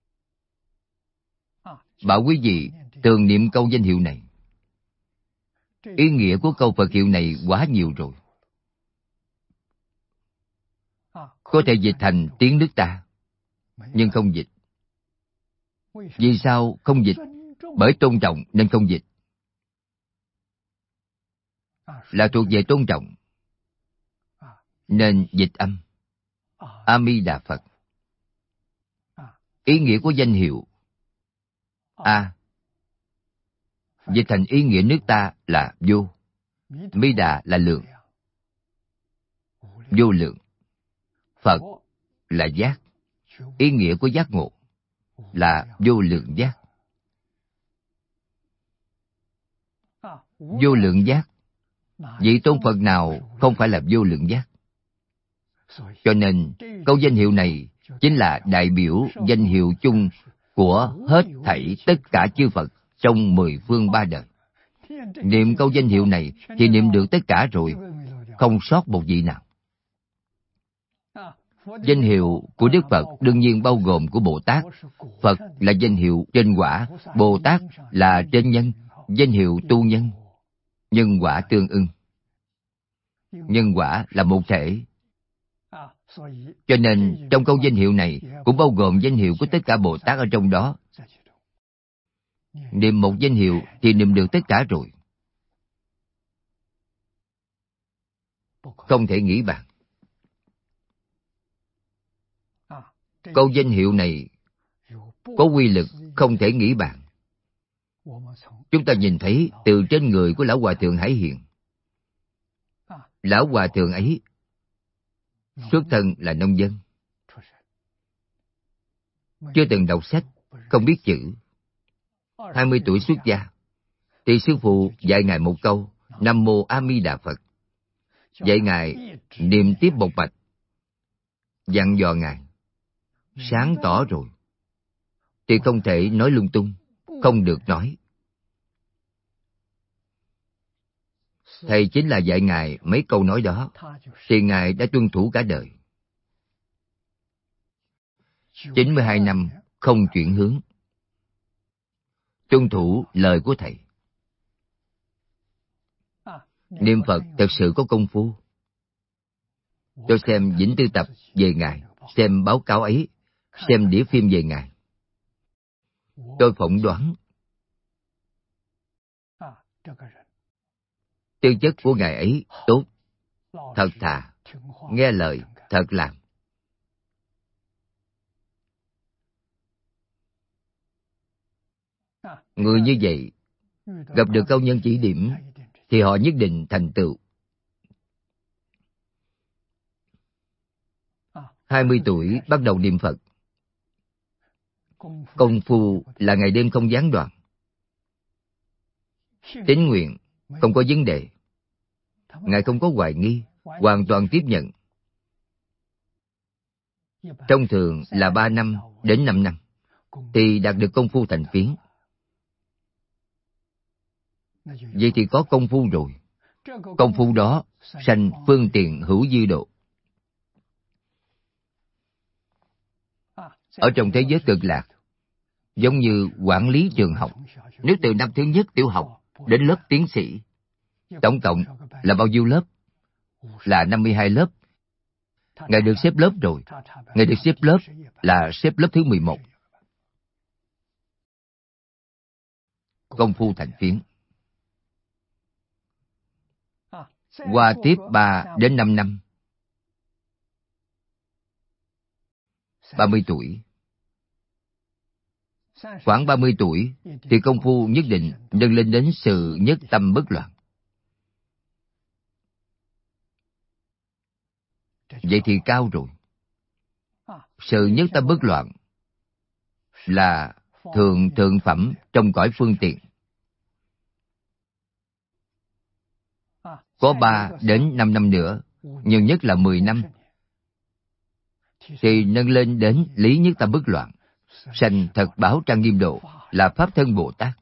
Bảo quý vị thường niệm câu danh hiệu này. Ý nghĩa của câu Phật hiệu này quá nhiều rồi. Có thể dịch thành tiếng nước ta, nhưng không dịch. Vì sao không dịch? Bởi tôn trọng nên không dịch. Là thuộc về tôn trọng, nên dịch âm. A Di Đà Phật. Ý nghĩa của danh hiệu A dịch thành ý nghĩa nước ta là vô. Mi Đà là lượng, vô lượng. Phật là giác. Ý nghĩa của giác ngộ là vô lượng giác. Vô lượng giác, vị tôn Phật nào không phải là vô lượng giác? Cho nên câu danh hiệu này chính là đại biểu danh hiệu chung của hết thảy tất cả chư Phật trong 10 phương 3 đời. Niệm câu danh hiệu này thì niệm được tất cả rồi, không sót một vị nào. Danh hiệu của Đức Phật đương nhiên bao gồm của Bồ Tát. Phật là danh hiệu trên quả, Bồ Tát là trên nhân, danh hiệu tu nhân. Nhân quả tương ưng. Nhân quả là một thể. Cho nên trong câu danh hiệu này cũng bao gồm danh hiệu của tất cả Bồ Tát ở trong đó. Niệm một danh hiệu thì niệm được tất cả rồi. Không thể nghĩ bàn. Câu danh hiệu này có quy lực không thể nghĩ bàn. Chúng ta nhìn thấy từ trên người của Lão Hòa Thượng Hải Hiền. Lão Hòa Thượng ấy xuất thân là nông dân, chưa từng đọc sách, không biết chữ. 20 tuổi xuất gia, thì sư phụ dạy Ngài một câu Nam Mô A Di Đà Phật. Dạy Ngài niệm tiếp một mạch, dặn dò Ngài sáng tỏ rồi thì không thể nói lung tung, không được nói. Thầy chính là dạy Ngài mấy câu nói đó, thì Ngài đã tuân thủ cả đời. 92 năm không chuyển hướng, tuân thủ lời của Thầy. Niệm Phật thật sự có công phu. Tôi xem Vĩnh Tư Tập về Ngài, xem báo cáo ấy, xem đĩa phim về Ngài. Tôi phỏng đoán tư chất của Ngài ấy tốt, thật thà, nghe lời, thật làm. Người như vậy, gặp được cao nhân chỉ điểm, thì họ nhất định thành tựu. 20 tuổi bắt đầu niệm Phật. Công phu là ngày đêm không gián đoạn. Tín nguyện không có vấn đề. Ngài không có hoài nghi, hoàn toàn tiếp nhận. Thông thường là 3 năm đến 5 năm, thì đạt được công phu thành phiến. Vậy thì có công phu rồi. Công phu đó sanh phương tiện hữu dư độ. Ở trong thế giới cực lạc, giống như quản lý trường học, nếu từ năm thứ nhất tiểu học đến lớp tiến sĩ, tổng cộng là bao nhiêu lớp? Là 52 lớp. Ngài được xếp lớp rồi. Ngài được xếp lớp là xếp lớp thứ 11. Công phu thành phiến. Qua tiếp 3 đến 5 năm. 30 tuổi. Khoảng 30 tuổi thì công phu nhất định nâng lên đến sự nhất tâm bất loạn. Vậy thì cao rồi. Sự nhất tâm bất loạn là thượng phẩm trong cõi phương tiện. Có 3 đến 5 năm nữa, nhiều nhất là 10 năm, thì nâng lên đến lý nhất tâm bất loạn, sanh thật báo trang nghiêm độ, là Pháp Thân Bồ Tát.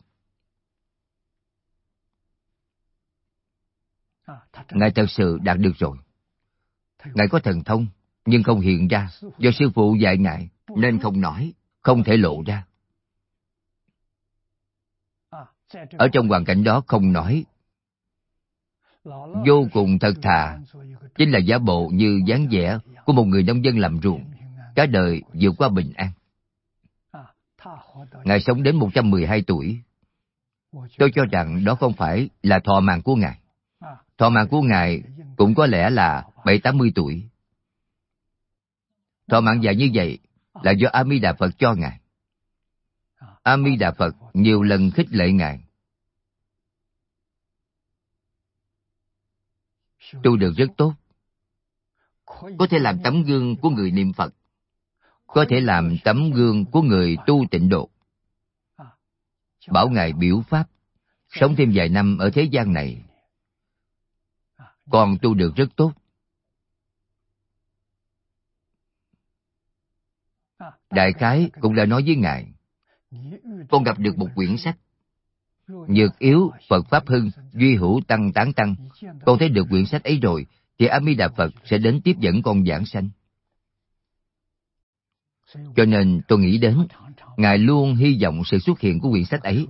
Ngài thật sự đạt được rồi. Ngài có thần thông, nhưng không hiện ra, do sư phụ dạy Ngài, nên không nói, không thể lộ ra. Ở trong hoàn cảnh đó không nói, vô cùng thật thà, chính là giả bộ như dáng vẻ của một người nông dân làm ruộng, cả đời vượt qua bình an. Ngài sống đến 112 tuổi. Tôi cho rằng đó không phải là thọ mạng của Ngài. Thọ mạng của Ngài cũng có lẽ là 70-80 tuổi. Thọ mạng dài như vậy là do A Di Đà Phật cho Ngài. A Di Đà Phật nhiều lần khích lệ Ngài. Tu được rất tốt. Có thể làm tấm gương của người niệm Phật. Có thể làm tấm gương của người tu tịnh độ. Bảo Ngài biểu Pháp, sống thêm vài năm ở thế gian này. Con tu được rất tốt. Đại khái cũng đã nói với Ngài, con gặp được một quyển sách, Nhược yếu Phật Pháp hưng, duy hữu tăng tán tăng. Con thấy được quyển sách ấy rồi, thì A Di Đà Phật sẽ đến tiếp dẫn con giảng sanh. Cho nên tôi nghĩ đến, Ngài luôn hy vọng sự xuất hiện của quyển sách ấy.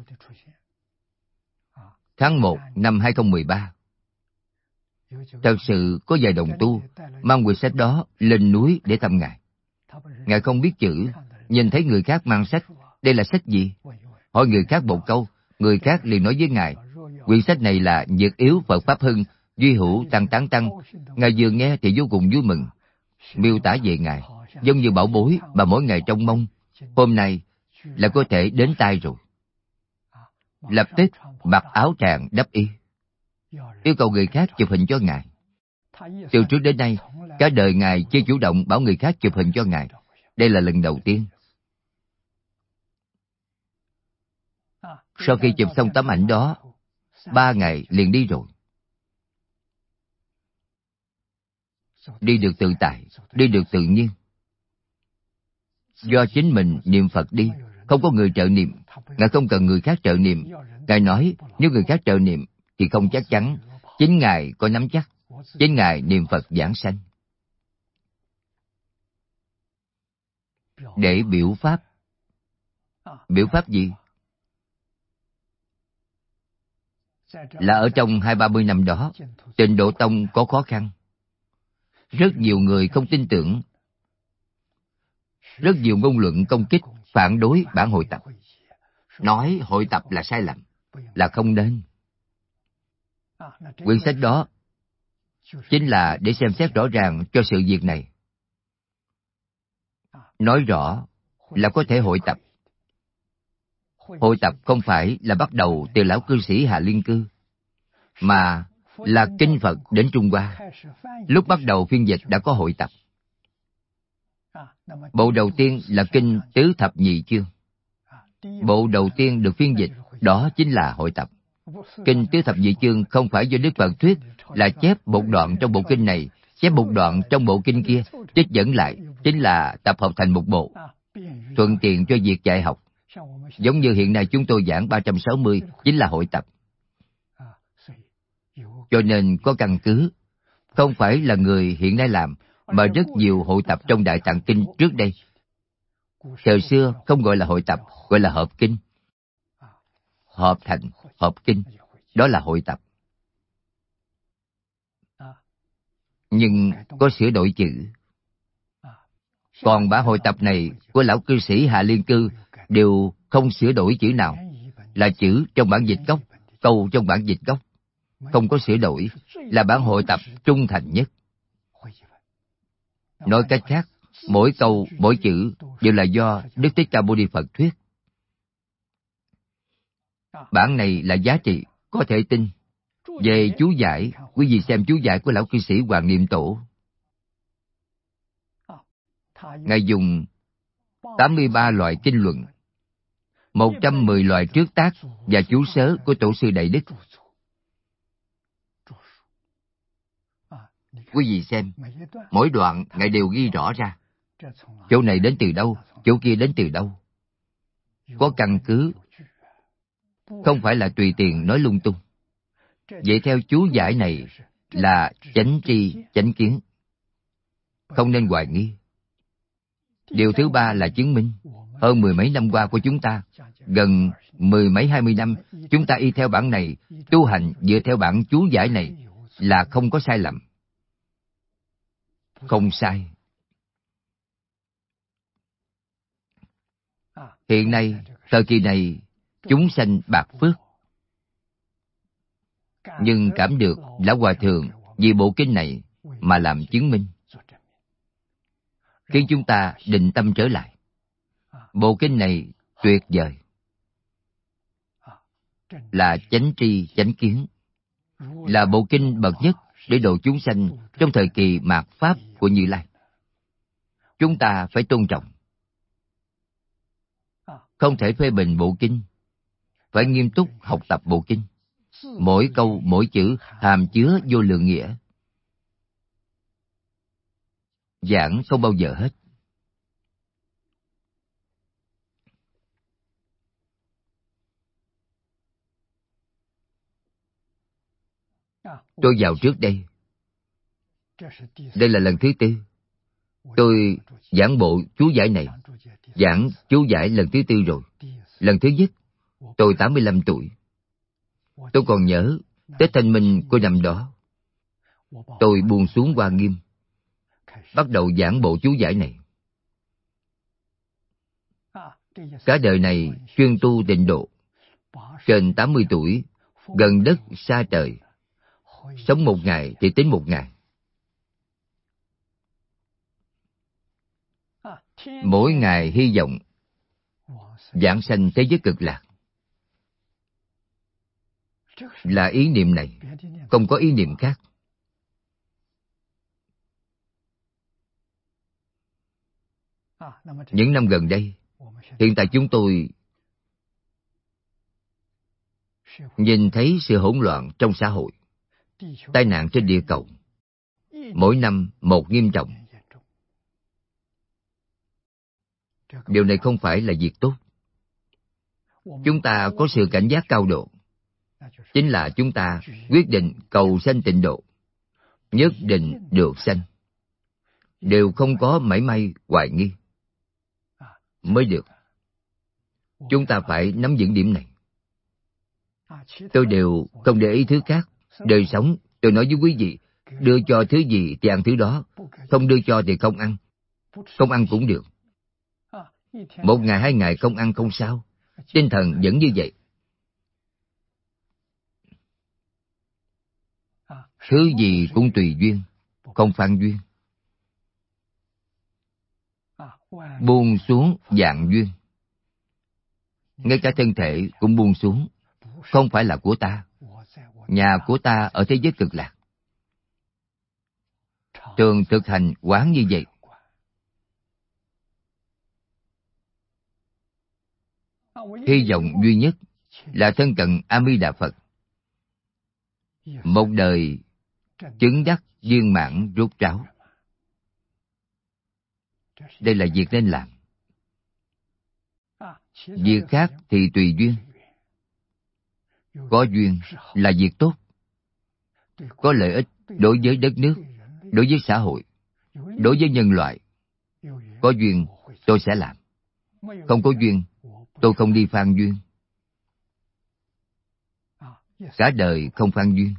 Tháng 1 năm 2013, thật sự có vài đồng tu mang quyển sách đó lên núi để thăm Ngài. Ngài không biết chữ, nhìn thấy người khác mang sách, đây là sách gì? Hỏi người khác một câu, người khác liền nói với Ngài, quyển sách này là Nhược yếu Phật Pháp hưng, duy hữu tăng tán tăng. Ngài vừa nghe thì vô cùng vui mừng, miêu tả về Ngài giống như bảo bối mà mỗi ngày trông mong, hôm nay là có thể đến tay rồi. Lập tức mặc áo tràng đắp y, yêu cầu người khác chụp hình cho Ngài. Từ trước đến nay, cả đời Ngài chưa chủ động bảo người khác chụp hình cho Ngài. Đây là lần đầu tiên. Sau khi chụp xong tấm ảnh đó, 3 ngày liền đi rồi. Đi được tự tại, đi được tự nhiên. Do chính mình niệm Phật đi, không có người trợ niệm. Ngài không cần người khác trợ niệm. Ngài nói, nếu người khác trợ niệm thì không chắc chắn. Chính Ngài có nắm chắc. Chính Ngài niệm Phật giảng sanh. Để biểu Pháp. Biểu Pháp gì? Là ở trong 20-30 năm đó, Tịnh Độ Tông có khó khăn. Rất nhiều người không tin tưởng. Rất nhiều ngôn luận công kích, phản đối bản hội tập. Nói hội tập là sai lầm, là không nên. Quyển sách đó chính là để xem xét rõ ràng cho sự việc này. Nói rõ là có thể hội tập. Hội tập không phải là bắt đầu từ lão cư sĩ Hà Liên Cư, mà là kinh Phật đến Trung Hoa. Lúc bắt đầu phiên dịch đã có hội tập. Bộ đầu tiên là kinh Tứ Thập Nhị Chương. Bộ đầu tiên được phiên dịch, đó chính là hội tập. Kinh Tứ Thập Nhị Chương không phải do Đức Phật thuyết, là chép một đoạn trong bộ kinh này, chép một đoạn trong bộ kinh kia, trích dẫn lại, chính là tập hợp thành một bộ, thuận tiện cho việc dạy học. Giống như hiện nay chúng tôi giảng 360, chính là hội tập. Cho nên có căn cứ, không phải là người hiện nay làm, mà rất nhiều hội tập trong Đại Tạng Kinh trước đây. Thời xưa không gọi là hội tập, gọi là hợp kinh. Hợp thành, hợp kinh, đó là hội tập. Nhưng có sửa đổi chữ. Còn bản hội tập này của lão cư sĩ Hạ Liên Cư đều không sửa đổi chữ nào, là chữ trong bản dịch gốc, câu trong bản dịch gốc, không có sửa đổi, là bản hội tập trung thành nhất. Nói cách khác, mỗi câu, mỗi chữ đều là do Đức Thích Ca Mâu Ni Phật thuyết. Bản này là giá trị, có thể tin. Về chú giải, quý vị xem chú giải của lão cư sĩ Hoàng Niệm Tổ. Ngài dùng 83 loại kinh luận, 110 loại trước tác và chú sớ của Tổ sư Đại Đức. Quý vị xem, mỗi đoạn Ngài đều ghi rõ ra. Chỗ này đến từ đâu, chỗ kia đến từ đâu. Có căn cứ, không phải là tùy tiện nói lung tung. Vậy theo chú giải này là chánh tri, chánh kiến. Không nên hoài nghi. Điều thứ ba là chứng minh. Hơn 10 mấy năm qua của chúng ta, gần 10 mấy 20 năm, chúng ta y theo bản này, tu hành dựa theo bản chú giải này, là không có sai lầm. Không sai. Hiện nay, thời kỳ này, chúng sanh bạc phước. Nhưng cảm được Lão Hòa Thượng vì bộ kinh này mà làm chứng minh, khiến chúng ta định tâm trở lại. Bộ kinh này tuyệt vời, là chánh tri chánh kiến, là bộ kinh bậc nhất để độ chúng sanh trong thời kỳ mạt Pháp của Như Lai. Chúng ta phải tôn trọng, không thể phê bình bộ kinh, phải nghiêm túc học tập bộ kinh. Mỗi câu mỗi chữ hàm chứa vô lượng nghĩa, giảng không bao giờ hết. Tôi vào trước đây, đây là lần thứ tư tôi giảng bộ chú giải này. Giảng chú giải lần thứ tư rồi. Lần thứ nhất, tôi 85 tuổi. Tôi còn nhớ Tết Thanh Minh của năm đó, tôi buông xuống Hoa Nghiêm, bắt đầu giảng bộ chú giải này. Cả đời này chuyên tu tịnh độ, trên 80 tuổi, gần đất xa trời, sống một ngày thì tính một ngày. Mỗi ngày hy vọng vãng sanh thế giới cực lạc, là ý niệm này, không có ý niệm khác. Những năm gần đây, hiện tại chúng tôi nhìn thấy sự hỗn loạn trong xã hội, tai nạn trên địa cầu, mỗi năm một nghiêm trọng. Điều này không phải là việc tốt. Chúng ta có sự cảnh giác cao độ, chính là chúng ta quyết định cầu sanh tịnh độ, nhất định được sanh, đều không có mảy may hoài nghi mới được. Chúng ta phải nắm vững điểm này. Tôi đều không để ý thứ khác. Đời sống, tôi nói với quý vị, đưa cho thứ gì thì ăn thứ đó, không đưa cho thì không ăn. Không ăn cũng được. Một ngày, hai ngày không ăn không sao. Tinh thần vẫn như vậy. Thứ gì cũng tùy duyên, không phản duyên. Buông xuống dạng duyên. Ngay cả thân thể cũng buông xuống. Không phải là của ta. Nhà của ta ở thế giới cực lạc. Thường thực hành quán như vậy. Hy vọng duy nhất là thân cận A Di Đà Phật. Một đời chứng đắc viên mãn rốt ráo. Đây là việc nên làm. Việc khác thì tùy duyên. Có duyên là việc tốt. Có lợi ích đối với đất nước, đối với xã hội, đối với nhân loại. Có duyên tôi sẽ làm. Không có duyên tôi không đi phan duyên. Cả đời không phan duyên.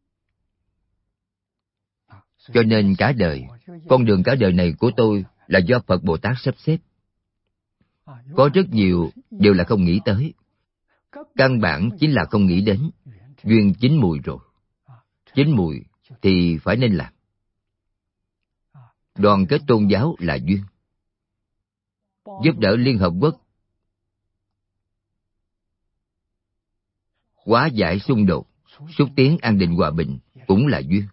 Cho nên cả đời, con đường cả đời này của tôi là do Phật Bồ Tát sắp xếp. Có rất nhiều đều là không nghĩ tới. Căn bản chính là không nghĩ đến. Duyên chín mùi rồi. Chín mùi thì phải nên làm. Đoàn kết tôn giáo là duyên. Giúp đỡ Liên Hợp Quốc hóa giải xung đột, xúc tiến an ninh hòa bình cũng là duyên.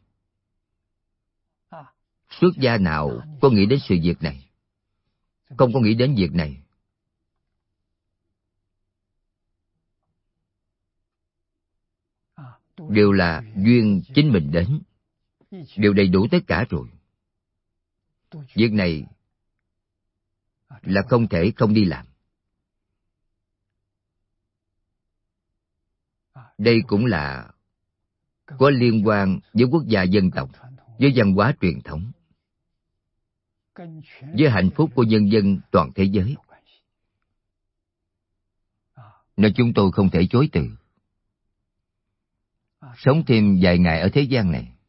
Xuất gia nào có nghĩ đến sự việc này? Không có nghĩ đến việc này. Đều là duyên chính mình đến. Đều đầy đủ tất cả rồi. Việc này là không thể không đi làm. Đây cũng là có liên quan với quốc gia dân tộc, với văn hóa truyền thống, với hạnh phúc của nhân dân toàn thế giới. Nên chúng tôi không thể chối từ. Sống thêm vài ngày ở thế gian này,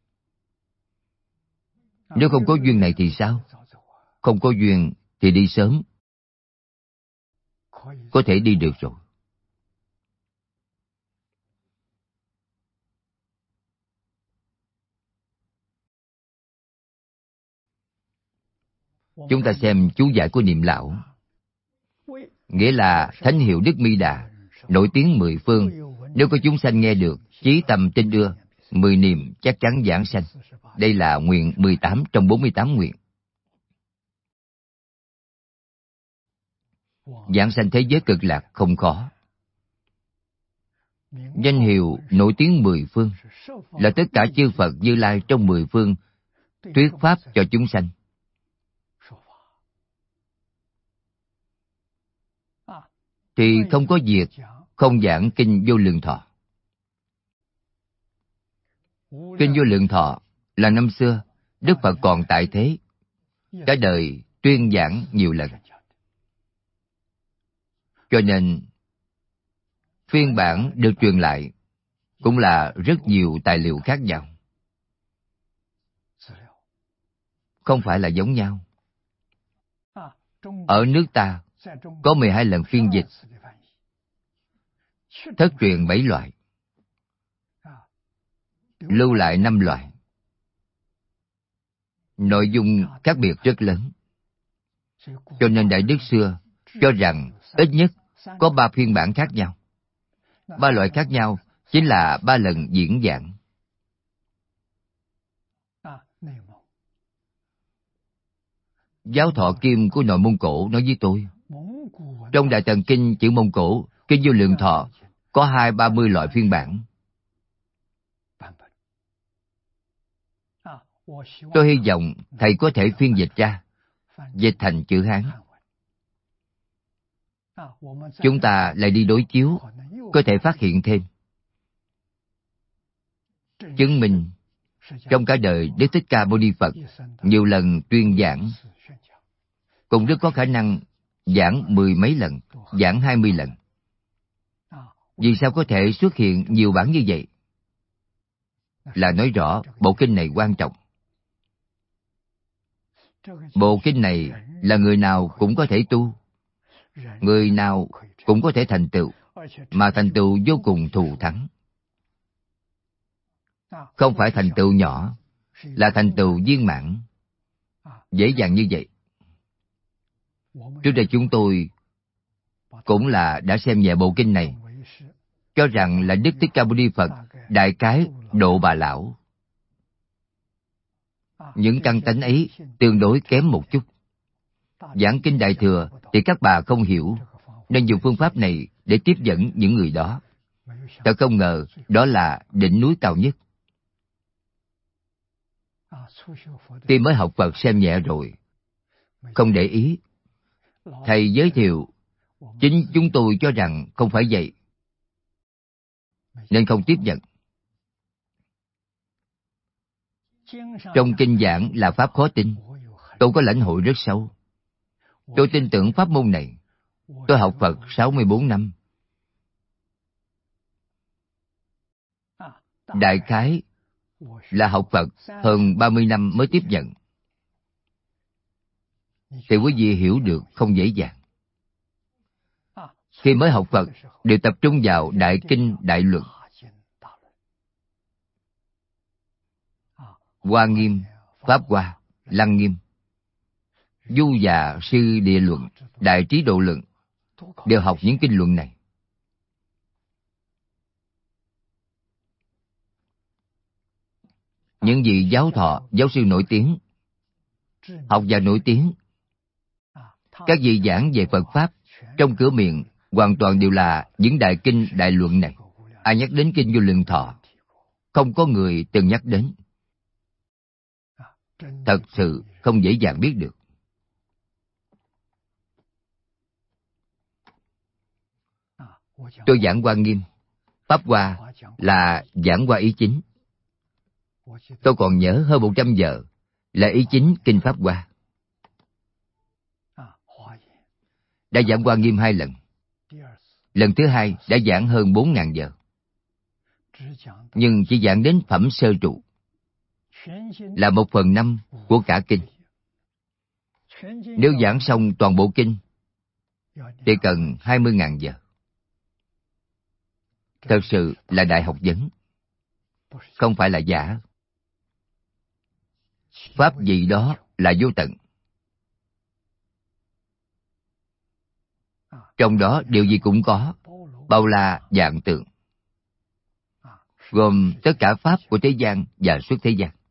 Nếu không có duyên này thì sao? Không có duyên thì đi sớm, có thể đi được rồi. Chúng ta xem chú giải của Niệm Lão. Nghĩa là thánh hiệu Đức Mi Đà, nổi tiếng mười phương. Nếu có chúng sanh nghe được, chí tâm tin ưa, 10 niệm chắc chắn giảng sanh. Đây là nguyện 18 trong 48 nguyện. Giảng sanh thế giới cực lạc không khó. Danh hiệu nổi tiếng mười phương là tất cả chư Phật Như Lai trong mười phương thuyết pháp cho chúng sanh. Thì không có việc không giảng kinh Vô Lượng Thọ. Kinh Vô Lượng Thọ là năm xưa Đức Phật còn tại thế, cả đời tuyên giảng nhiều lần. Cho nên phiên bản được truyền lại cũng là rất nhiều tài liệu khác nhau, không phải là giống nhau. Ở nước ta có 12 lần phiên dịch, thất truyền 7 loại, lưu lại 5 loại. Nội dung khác biệt rất lớn. Cho nên Đại Đức xưa cho rằng ít nhất có 3 phiên bản khác nhau. 3 loại khác nhau chính là 3 lần diễn giảng. Giáo Thọ Kim của Nội Mông Cổ nói với tôi, trong Đại Tần Kinh chữ Mông Cổ, Kinh Vô Lượng Thọ có 20-30 loại phiên bản. Tôi hy vọng thầy có thể phiên dịch ra, dịch thành chữ Hán. Chúng ta lại đi đối chiếu, có thể phát hiện thêm. Chứng minh, trong cả đời Đức Thích Ca Mâu Ni Phật nhiều lần tuyên giảng, cũng rất có khả năng giảng 10 mấy lần, giảng 20 lần. Vì sao có thể xuất hiện nhiều bản như vậy? Là nói rõ bộ kinh này quan trọng. Bộ kinh này là người nào cũng có thể tu, người nào cũng có thể thành tựu, mà thành tựu vô cùng thù thắng. Không phải thành tựu nhỏ, là thành tựu viên mãn. Dễ dàng như vậy. Trước đây chúng tôi cũng là đã xem nhẹ bộ kinh này, cho rằng là Đức Thích Ca Mâu Ni Phật đại khái độ bà lão. Những căn tánh ấy tương đối kém một chút. Giảng kinh Đại Thừa thì các bà không hiểu, nên dùng phương pháp này để tiếp dẫn những người đó. Thật không ngờ đó là đỉnh núi cao nhất. Khi mới học Phật xem nhẹ rồi, không để ý. Thầy giới thiệu, chính chúng tôi cho rằng không phải vậy, nên không tiếp nhận. Trong kinh giảng là pháp khó tin, tôi có lãnh hội rất sâu. Tôi tin tưởng pháp môn này. Tôi học Phật 64 năm. Đại khái là học Phật hơn 30 năm mới tiếp nhận. Thì quý vị hiểu được không dễ dàng. Khi mới học Phật, đều tập trung vào Đại Kinh, Đại Luận. Hoa Nghiêm, Pháp Hoa, Lăng Nghiêm, Du Già Sư Địa Luận, Đại Trí Độ Luận, đều học những kinh luận này. Những vị giáo thọ, giáo sư nổi tiếng, học giả nổi tiếng, các vị giảng về Phật Pháp, trong cửa miệng hoàn toàn đều là những đại kinh, đại luận này. Ai nhắc đến kinh Vô Lượng Thọ? Không có người từng nhắc đến. Thật sự không dễ dàng biết được. Tôi giảng Hoa Nghiêm, Pháp Hoa là giảng qua ý chính. Tôi còn nhớ hơn 100 giờ là ý chính kinh Pháp Hoa. Đã giảng Hoa Nghiêm 2 lần. Lần thứ 2 đã giảng hơn 4.000 giờ. Nhưng chỉ giảng đến phẩm sơ trụ. là 1/5 của cả kinh. Nếu giảng xong toàn bộ kinh thì cần 20.000 giờ. Thật sự là đại học vấn, không phải là giả. Pháp gì đó là vô tận. Trong đó điều gì cũng có, bao la vạn tượng, gồm tất cả pháp của thế gian và xuất thế gian.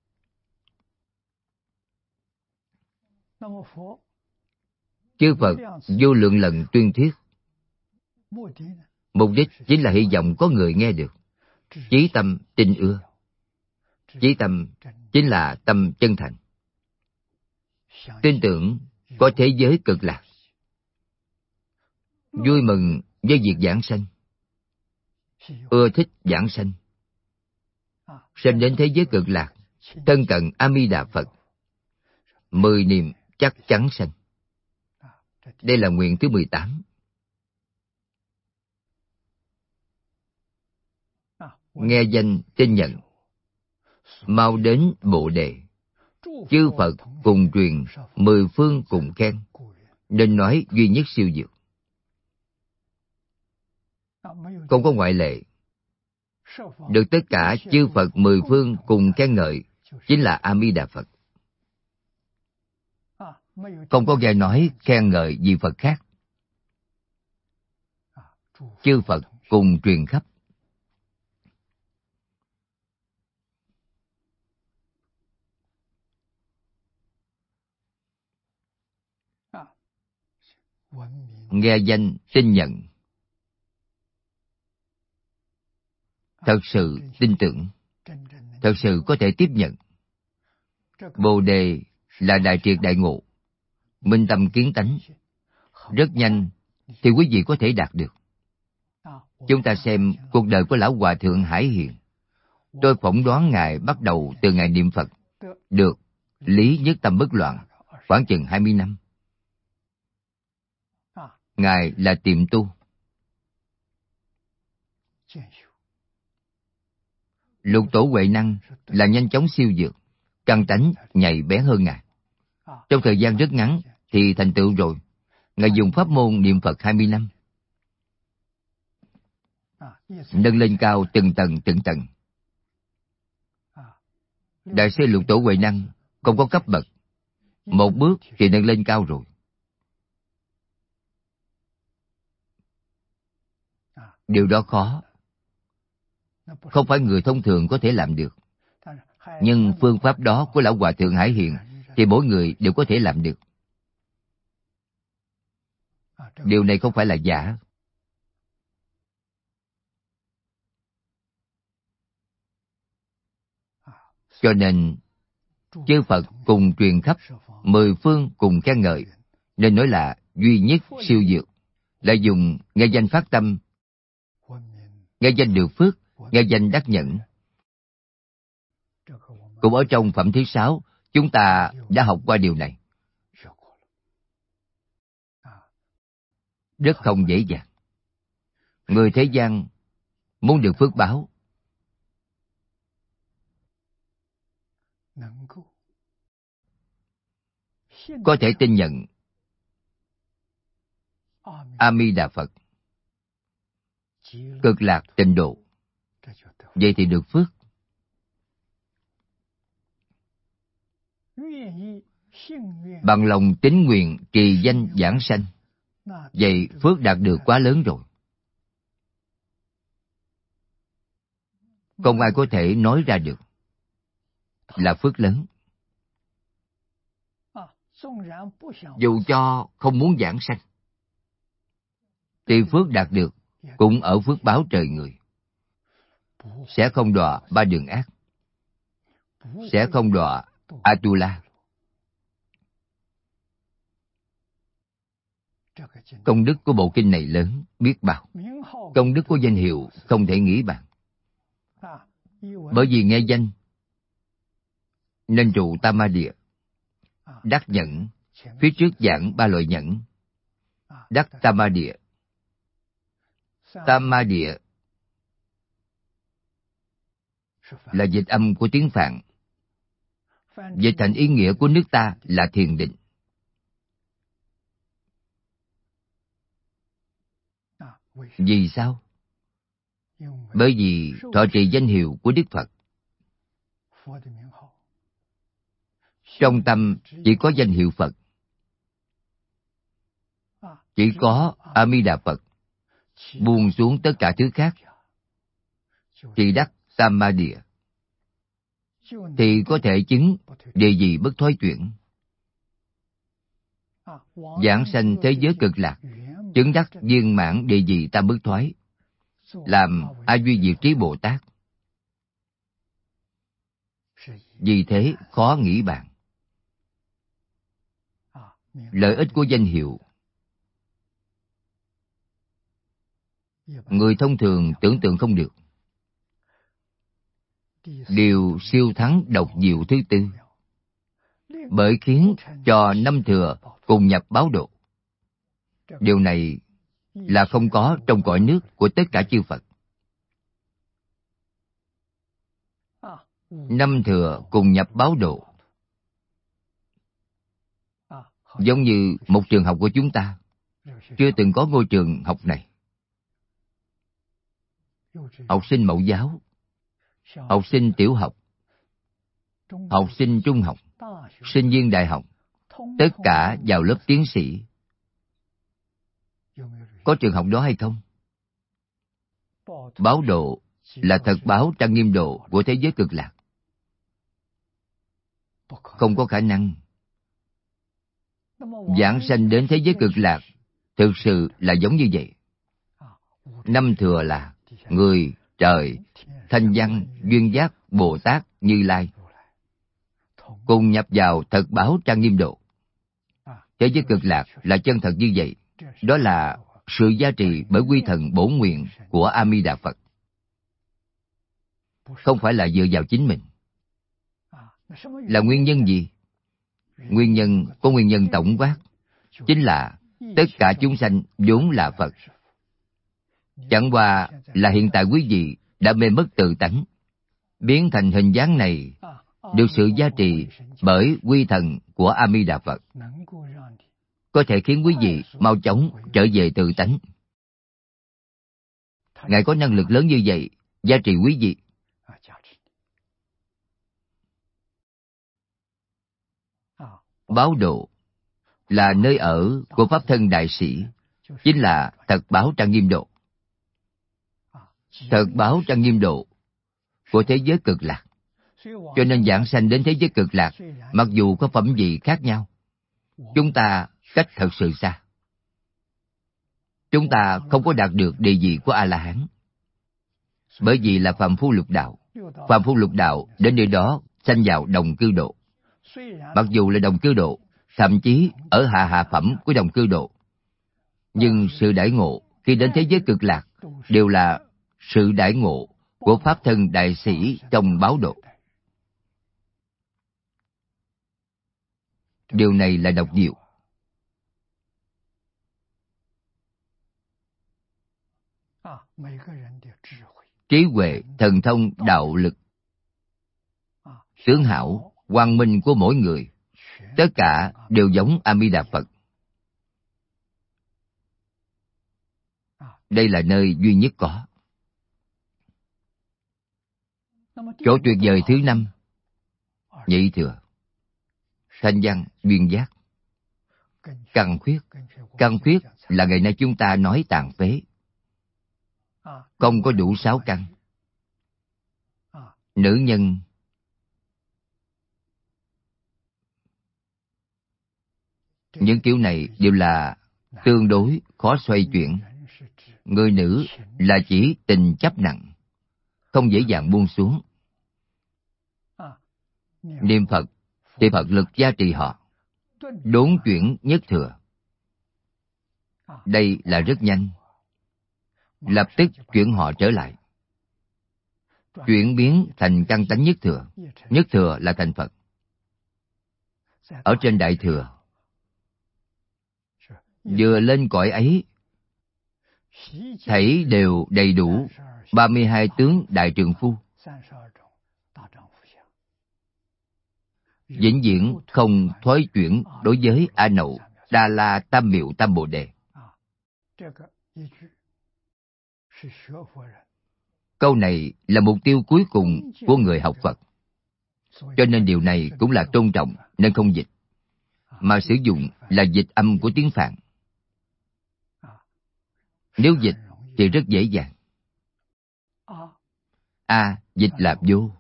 Chư Phật vô lượng lần tuyên thuyết, mục đích chính là hy vọng có người nghe được. Chí tâm tin ưa. Chí tâm chính là tâm chân thành, tin tưởng có thế giới cực lạc, vui mừng với việc giảng sanh, ưa thích giảng sanh, sanh đến thế giới cực lạc, thân cận A Di Đà Phật, 10 niệm chắc chắn sanh. Đây là nguyện thứ 18. Nghe danh tin nhận, mau đến Bồ Đề, chư Phật cùng truyền, 10 phương cùng khen, nên nói duy nhất siêu diệu. Không có ngoại lệ. Được tất cả chư Phật 10 phương cùng khen ngợi chính là A Di Đà Phật. Không có nghe nói khen ngợi gì Phật khác. Chư Phật cùng truyền khắp. Nghe danh tin nhận, thật sự tin tưởng, thật sự có thể tiếp nhận. Bồ Đề là đại triệt đại ngộ, minh tâm kiến tánh, rất nhanh thì quý vị có thể đạt được. Chúng ta xem cuộc đời của Lão Hòa Thượng Hải Hiền. Tôi phỏng đoán Ngài bắt đầu từ ngày niệm Phật, được lý nhất tâm bất loạn, khoảng chừng 20 năm. Ngài là tiệm tu. Lục Tổ Huệ Năng là nhanh chóng siêu dược, căn tánh nhạy bén hơn Ngài. Trong thời gian rất ngắn thì thành tựu rồi. Ngài dùng pháp môn niệm Phật 20 năm, nâng lên cao từng tầng từng tầng. Đại sư Lục Tổ Huệ Năng không có cấp bậc, một bước thì nâng lên cao rồi. Điều đó khó, không phải người thông thường có thể làm được. Nhưng phương pháp đó của Lão Hòa Thượng Hải Hiền thì mỗi người đều có thể làm được. Điều này không phải là giả. Cho nên chư Phật cùng truyền khắp, 10 phương cùng khen ngợi, nên nói là duy nhất siêu dược. Lại dùng nghe danh phát tâm, nghe danh được phước, nghe danh đắc nhẫn. Cũng ở trong phẩm thứ 6, chúng ta đã học qua điều này. Rất không dễ dàng. Người thế gian muốn được phước báo, có thể tin nhận A Di Đà Phật, cực lạc tịnh độ, vậy thì được phước. Bằng lòng tín nguyện trì danh giảng sanh, vậy phước đạt được quá lớn rồi. Không ai có thể nói ra được là phước lớn. Dù cho không muốn giảng sanh, thì phước đạt được cũng ở phước báo trời người. Sẽ không đọa 3 đường ác, sẽ không đọa Atula. Công đức của bộ kinh này lớn biết bao. Công đức của danh hiệu không thể nghĩ bàn. Bởi vì nghe danh nên trụ Tam Ma Địa, đắc nhẫn. Phía trước giảng 3 loại nhẫn, đắc Tam Ma Địa. Tam Ma Địa là dịch âm của tiếng Phạn, Dịch thành ý nghĩa của nước ta là thiền định. Vì sao? Bởi vì thọ trì danh hiệu của Đức Phật. Trong tâm chỉ có danh hiệu Phật, chỉ có A Di Đà Phật, buông xuống tất cả thứ khác, thì đắc Tam Ma Địa, thì có thể chứng địa vị bất thoái chuyển, giảng sanh thế giới cực lạc, chứng đắc viên mãn địa vị tam bất thoái, làm A Duy Diệt Trí Bồ Tát. Vì thế khó nghĩ bàn. Lợi ích của danh hiệu, người thông thường tưởng tượng không được. Điều siêu thắng độc diệu thứ tư, bởi khiến cho năm thừa cùng nhập báo độ. Điều này là không có trong cõi nước của tất cả chư Phật. Năm thừa cùng nhập báo độ, giống như một trường học của chúng ta, chưa từng có ngôi trường học này. Học sinh mẫu giáo, học sinh tiểu học, học sinh trung học, sinh viên đại học, tất cả vào lớp tiến sĩ. Có trường học đó hay không? Báo độ là thật báo trang nghiêm độ của thế giới cực lạc. Không có khả năng. Giảng sanh đến thế giới cực lạc thực sự là giống như vậy. Năm thừa là người, trời, thanh văn, duyên giác, Bồ Tát, Như Lai cùng nhập vào thật báo trang nghiêm độ. Thế giới cực lạc là chân thật như vậy. Đó là sự gia trì bởi quy thần bổn nguyện của A Di Đà Phật, không phải là dựa vào chính mình. Là nguyên nhân gì? Nguyên nhân có nguyên nhân tổng quát, chính là tất cả chúng sanh vốn là Phật. Chẳng qua là hiện tại quý vị đã mê mất tự tánh, biến thành hình dáng này, được sự gia trì bởi quy thần của A Di Đà Phật, có thể khiến quý vị mau chóng trở về tự tánh. Ngài có năng lực lớn như vậy, gia trì quý vị. Báo độ là nơi ở của Pháp thân đại sĩ, chính là thật báo trang nghiêm độ. Thật báo trang nghiêm độ của thế giới cực lạc. Cho nên giảng sanh đến thế giới cực lạc, mặc dù có phẩm vị khác nhau, chúng ta cách thật sự xa. Chúng ta không có đạt được địa vị của A-la-hán. Bởi vì là phàm phu lục đạo. Phàm phu lục đạo đến nơi đó sanh vào đồng cư độ. Mặc dù là đồng cư độ, thậm chí ở hạ phẩm của đồng cư độ, nhưng sự đãi ngộ khi đến thế giới cực lạc đều là sự đãi ngộ của Pháp thân đại sĩ trong báo độ. Điều này là độc diệu. Trí huệ, thần thông, đạo lực, tướng hảo, quang minh của mỗi người, tất cả đều giống A Di Đà Phật. Đây là nơi duy nhất có. Chỗ tuyệt vời thứ năm, nhị thừa, thanh văn, duyên giác. Căn khuyết. Căn khuyết là ngày nay chúng ta nói tàn phế. Không có đủ 6 căn. Nữ nhân những kiểu này đều là tương đối khó xoay chuyển. Người nữ là chỉ tình chấp nặng, không dễ dàng buông xuống. Niệm Phật thì Phật lực gia trì họ, đốn chuyển nhất thừa. Đây là rất nhanh, lập tức chuyển họ trở lại, chuyển biến thành căn tánh nhất thừa. Nhất thừa là thành Phật. Ở trên đại thừa, vừa lên cõi ấy, thảy đều đầy đủ 32 tướng đại trượng phu. vĩnh viễn không thói chuyển đối với A Nậu Đa La Tam Miệu Tam Bồ Đề. Câu này là mục tiêu cuối cùng của người học Phật. Cho nên điều này cũng là tôn trọng nên không dịch, mà sử dụng là dịch âm của tiếng Phạn. Nếu dịch thì rất dễ dàng. A dịch là vô.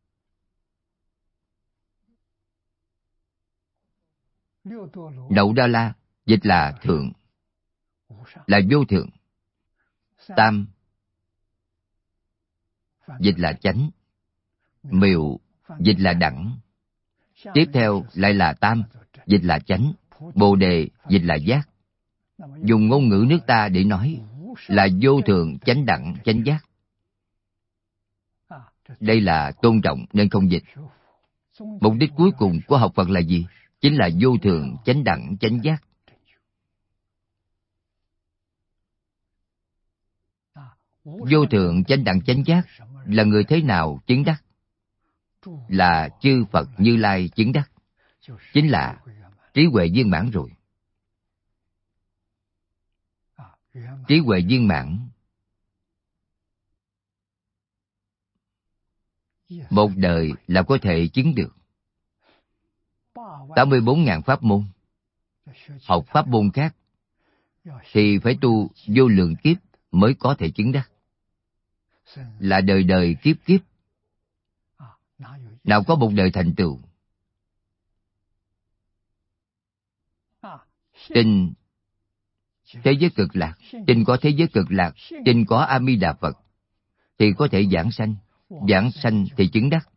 Đậu Đa La dịch là thượng, là vô thượng. Tam dịch là chánh, miệu dịch là đẳng. Tiếp theo lại là tam, dịch là chánh, bồ đề dịch là giác. Dùng ngôn ngữ nước ta để nói là vô thượng chánh đẳng chánh giác. Đây là tôn trọng nên không dịch. Mục đích cuối cùng của học Phật là gì? Chính là vô thượng chánh đẳng chánh giác. Vô thượng chánh đẳng chánh giác là người thế nào chứng đắc? Là chư Phật Như Lai chứng đắc. Chính là trí huệ viên mãn rồi. Trí huệ viên mãn một đời là có thể chứng được. 84.000 pháp môn. Học pháp môn khác thì phải tu vô lượng kiếp mới có thể chứng đắc. Là đời đời kiếp kiếp, nào có một đời thành tựu. Tin thế giới cực lạc, tin có thế giới cực lạc, tin có A Di Đà Phật thì có thể giảng sanh thì chứng đắc.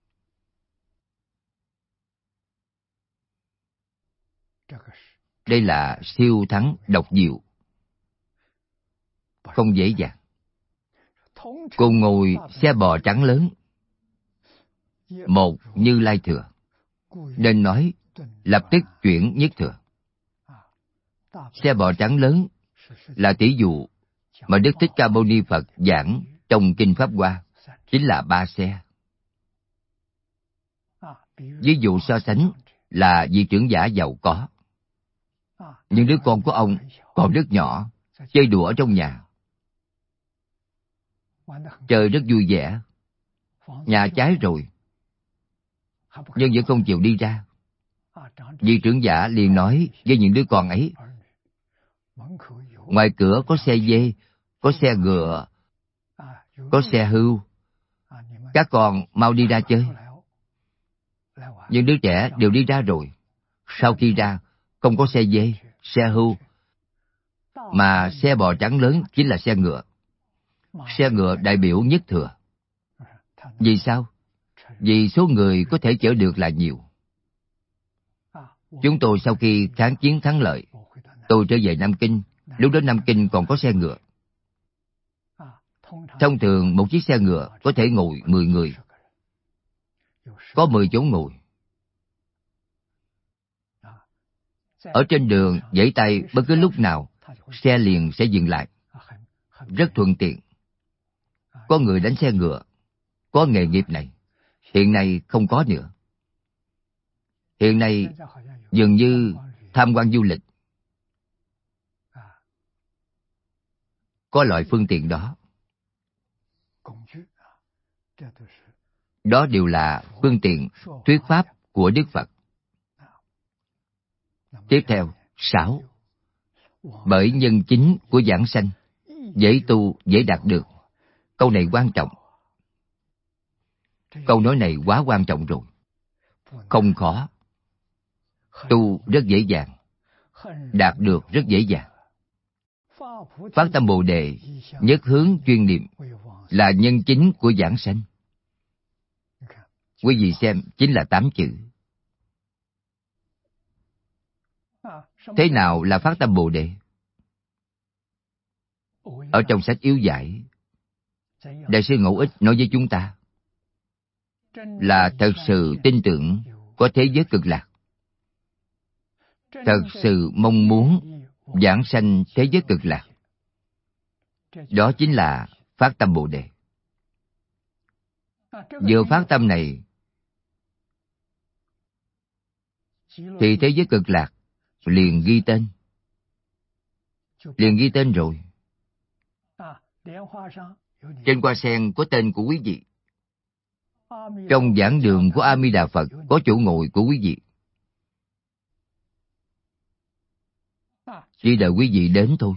Đây là siêu thắng độc diệu, không dễ dàng. Cùng ngồi xe bò trắng lớn, một Như Lai thừa, nên nói lập tức chuyển nhất thừa. Xe bò trắng lớn là tỷ dụ mà Đức Thích Ca Mâu Ni Phật giảng trong Kinh Pháp Hoa, chính là 3 xe. Ví dụ so sánh là vị trưởng giả giàu có. Nhưng đứa con của ông còn rất nhỏ, chơi đùa ở trong nhà. Chơi rất vui vẻ. Nhà cháy rồi, nhưng vẫn không chịu đi ra. Vị trưởng giả liền nói với những đứa con ấy, ngoài cửa có xe dê, có xe ngựa, có xe hưu, các con mau đi ra chơi. Những đứa trẻ đều đi ra rồi. Sau khi ra, không có xe dê, xe hưu, mà xe bò trắng lớn chính là xe ngựa. Xe ngựa đại biểu nhất thừa. Vì sao? Vì số người có thể chở được là nhiều. Chúng tôi sau khi kháng chiến thắng lợi, tôi trở về Nam Kinh. Lúc đó Nam Kinh còn có xe ngựa. Thông thường một chiếc xe ngựa có thể ngồi 10 người. Có 10 chỗ ngồi. Ở trên đường giãy tay bất cứ lúc nào, xe liền sẽ dừng lại. Rất thuận tiện. Có người đánh xe ngựa, có nghề nghiệp này. Hiện nay không có nữa. Hiện nay dường như tham quan du lịch có loại phương tiện đó. Đó đều là phương tiện thuyết pháp của Đức Phật. Tiếp theo, 6. Bởi nhân chính của giảng sanh, dễ tu, dễ đạt được. Câu này quan trọng. Câu nói này quá quan trọng rồi. Không khó. Tu rất dễ dàng. Đạt được rất dễ dàng. Phát tâm Bồ Đề, nhất hướng chuyên niệm là nhân chính của giảng sanh. Quý vị xem, chính là 8 chữ. Thế nào là phát tâm Bồ Đề? Ở trong sách Yếu Giải, Đại sư Ngẫu Ích nói với chúng ta là thật sự tin tưởng có thế giới cực lạc, thật sự mong muốn giảng sanh thế giới cực lạc. Đó chính là phát tâm Bồ Đề. Vừa phát tâm này thì thế giới cực lạc liền ghi tên. Liền ghi tên rồi. Trên hoa sen có tên của quý vị. Trong giảng đường của A Di Đà Phật có chỗ ngồi của quý vị. Chỉ đợi quý vị đến thôi.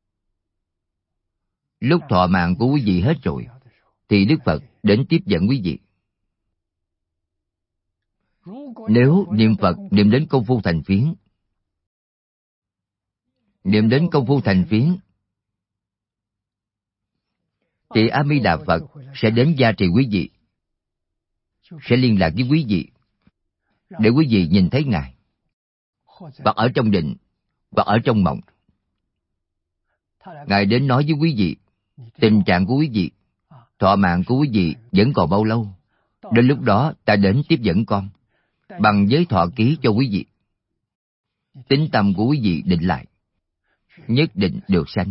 Lúc thọ mạng của quý vị hết rồi, thì Đức Phật đến tiếp dẫn quý vị. Nếu niệm Phật niệm đến công phu thành phiến, niệm đến công phu thành phiến, thì A Di Đà Phật sẽ đến gia trì quý vị, sẽ liên lạc với quý vị, để quý vị nhìn thấy Ngài, hoặc ở trong định, hoặc ở trong mộng. Ngài đến nói với quý vị, tình trạng của quý vị, thọ mạng của quý vị vẫn còn bao lâu. Đến lúc đó ta đến tiếp dẫn con, bằng giới thọ ký cho quý vị. Tính tâm của quý vị định lại, nhất định được sanh.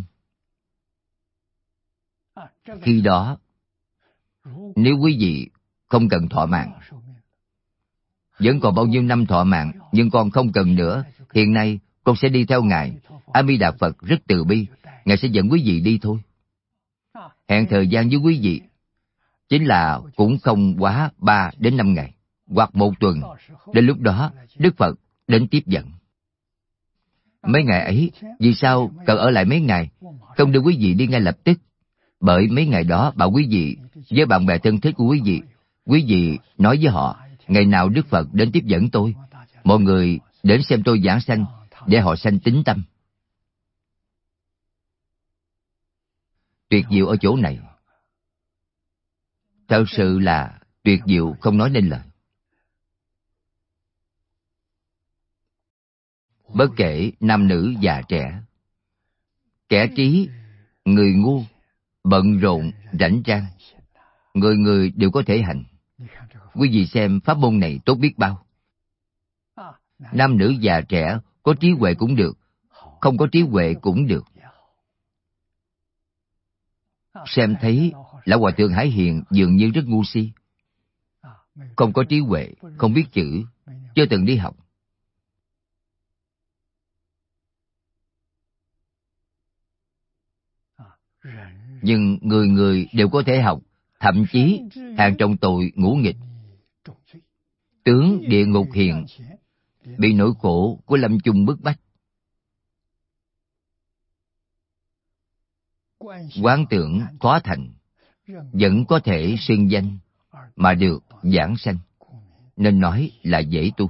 Khi đó, nếu quý vị không cần thọ mạng, vẫn còn bao nhiêu năm thọ mạng, nhưng con không cần nữa, hiện nay con sẽ đi theo Ngài. A Di Đà Phật rất từ bi, Ngài sẽ dẫn quý vị đi thôi. Hẹn thời gian với quý vị chính là cũng không quá 3 đến 5 ngày, hoặc 1 tuần. Đến lúc đó, Đức Phật đến tiếp dẫn. Mấy ngày ấy, vì sao cần ở lại mấy ngày, không đưa quý vị đi ngay lập tức? Bởi mấy ngày đó bảo quý vị với bạn bè thân thích của quý vị nói với họ, ngày nào Đức Phật đến tiếp dẫn tôi, mọi người đến xem tôi giảng sanh, để họ sanh tín tâm. Tuyệt diệu ở chỗ này. Thật sự là tuyệt diệu không nói nên lời. Bất kể nam nữ già trẻ, kẻ trí, người ngu, bận rộn, rảnh rang, người người đều có thể hành. Quý vị xem pháp môn này tốt biết bao. Nam nữ già trẻ có trí huệ cũng được, không có trí huệ cũng được. Xem thấy Lão Hòa Thượng Hải Hiền dường như rất ngu si, không có trí huệ, không biết chữ, chưa từng đi học. Nhưng người người đều có thể học, thậm chí hàng trọng tội ngũ nghịch. Tướng địa ngục hiện, bị nỗi khổ của lâm chung bức bách. Quán tưởng khó thành, vẫn có thể xưng danh mà được giảng sanh, nên nói là dễ tu.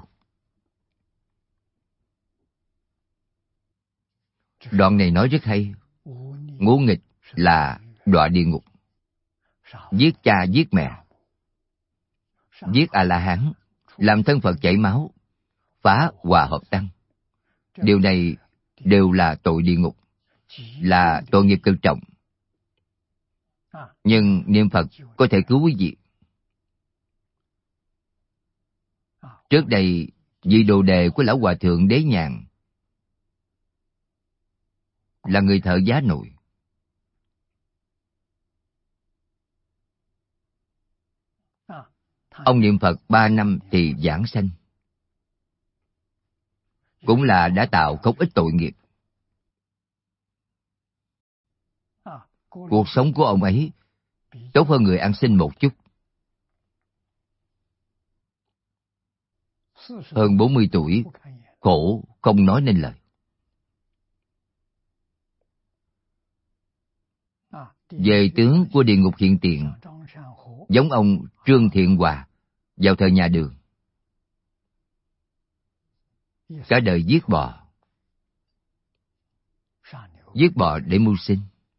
Đoạn này nói rất hay. Ngũ nghịch là đọa địa ngục, giết cha giết mẹ, giết A-la-hán, làm thân Phật chảy máu, phá hòa hợp tăng. Điều này đều là tội địa ngục, là tội nghiệp cực trọng. Nhưng niệm Phật có thể cứu quý vị. Trước đây, vị đồ đề của Lão Hòa Thượng Đế Nhàn là người thợ giá nồi. Ông niệm Phật 3 năm thì giảng sanh. Cũng là đã tạo không ít tội nghiệp. Cuộc sống của ông ấy tốt hơn người ăn xin một chút. Hơn 40 tuổi, khổ không nói nên lời. Về tướng của địa ngục hiện tiền, giống ông Trương Thiện Hòa vào thời nhà Đường. Cả đời giết bò. Giết bò để mưu sinh.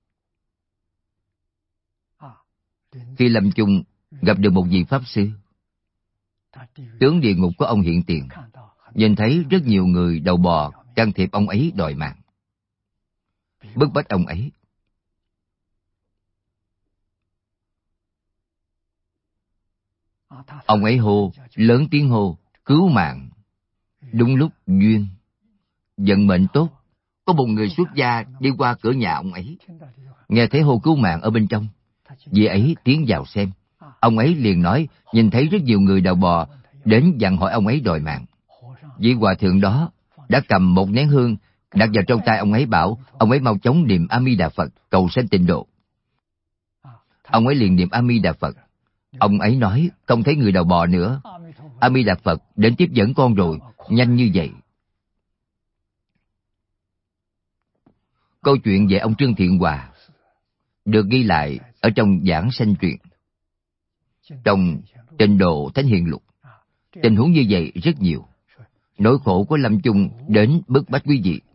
Khi lâm chung gặp được một vị Pháp Sư, tướng địa ngục của ông hiện tiền, nhìn thấy rất nhiều người đầu bò can thiệp ông ấy đòi mạng, bức bách ông ấy. Ông ấy hô, lớn tiếng hô, cứu mạng. Đúng lúc duyên, vận mệnh tốt, có một người xuất gia đi qua cửa nhà ông ấy, nghe thấy hô cứu mạng ở bên trong. Vị ấy tiến vào xem, ông ấy liền nói nhìn thấy rất nhiều người đầu bò đến dặn hỏi ông ấy đòi mạng. Vị hòa thượng đó đã cầm một nén hương đặt vào trong tay ông ấy, bảo ông ấy mau chóng niệm A Di Đà Phật cầu sanh tịnh độ. Ông ấy liền niệm A Di Đà Phật. Ông ấy nói không thấy người đầu bò nữa, A Di Đà Phật đến tiếp dẫn con rồi, nhanh như vậy. Câu chuyện về ông Trương Thiện Hòa được ghi lại ở trong Giảng Sanh Truyện, trong Tịnh Độ Thánh Hiền Lục. Tình huống như vậy rất nhiều. Nỗi khổ của lâm chung đến bức bách quý vị.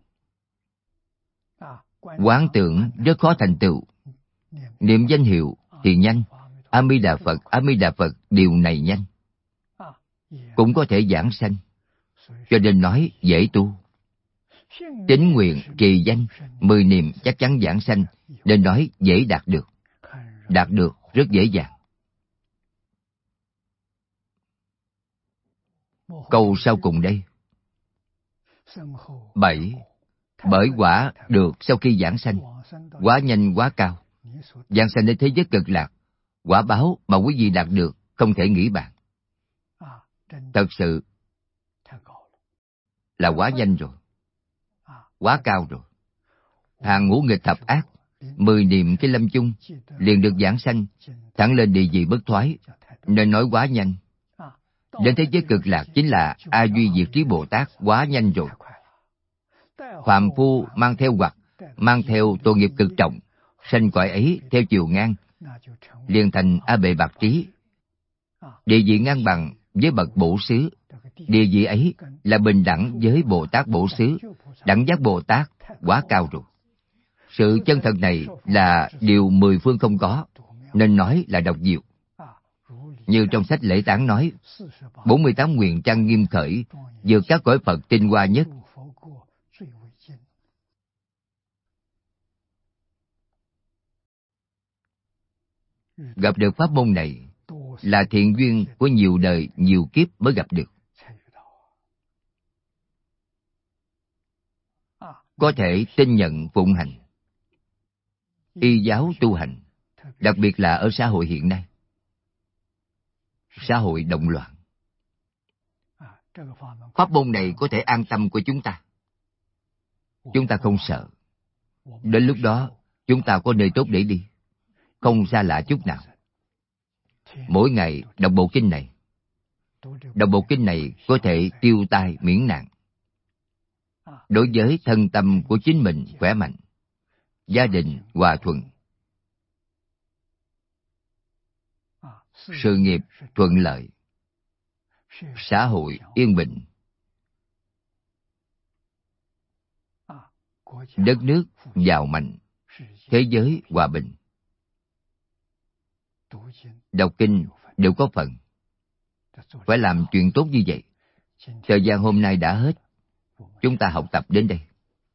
Quán tưởng rất khó thành tựu. Niệm danh hiệu thì nhanh, A Di Đà Phật, A Di Đà Phật, điều này nhanh. Cũng có thể giảng sanh. Cho nên nói dễ tu. Tín nguyện, trì danh, 10 niệm chắc chắn giảng sanh, nên nói dễ đạt được. Đạt được rất dễ dàng. Câu sau cùng đây. 7. Bởi quả được sau khi giảng sanh, quá nhanh quá cao. Giảng sanh đến thế giới cực lạc, quả báo mà quý vị đạt được không thể nghĩ bàn. Thật sự là quá nhanh rồi, quá cao rồi. Hàng ngũ nghịch thập ác, 10 niệm cái lâm chung liền được giảng sanh, thẳng lên địa vị bất thoái, nên nói quá nhanh. Đến thế giới cực lạc chính là A Duy Diệt Trí Bồ Tát, quá nhanh rồi. Phàm phu mang theo hoặc mang theo tội nghiệp cực trọng, sanh cõi ấy theo chiều ngang, liền thành A Bệ Bạc Trí, địa vị ngang bằng với bậc bổ xứ. Địa vị ấy là bình đẳng với Bồ Tát Bổ Xứ, đẳng giác Bồ Tát, quá cao rồi. Sự chân thật này là điều 10 phương không có, nên nói là độc diệu. Như trong sách Lễ Tán nói, 48 nguyện trang nghiêm khởi, vượt các cõi Phật tinh hoa nhất. Gặp được pháp môn này là thiện duyên của nhiều đời, nhiều kiếp mới gặp được. Có thể tin nhận phụng hành. Y giáo tu hành, đặc biệt là ở xã hội hiện nay. Xã hội động loạn. Pháp môn này có thể an tâm của chúng ta. Chúng ta không sợ. Đến lúc đó, chúng ta có nơi tốt để đi, không xa lạ chút nào. Mỗi ngày đọc bộ kinh này. Đọc bộ kinh này có thể tiêu tai miễn nạn. Đối với thân tâm của chính mình khỏe mạnh, gia đình hòa thuận, sự nghiệp thuận lợi, xã hội yên bình, đất nước giàu mạnh, thế giới hòa bình. Đọc kinh đều có phần. Phải làm chuyện tốt như vậy. Thời gian hôm nay đã hết. Chúng ta học tập đến đây.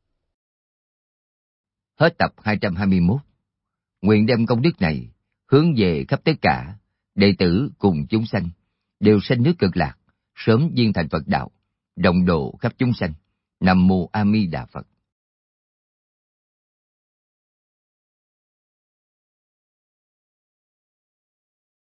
Hết tập 221. Nguyện đem công đức này hướng về khắp tất cả đệ tử cùng chúng sanh, đều sanh nước cực lạc, sớm viên thành Phật đạo, đồng độ khắp chúng sanh. Nam mô A Di Đà Phật.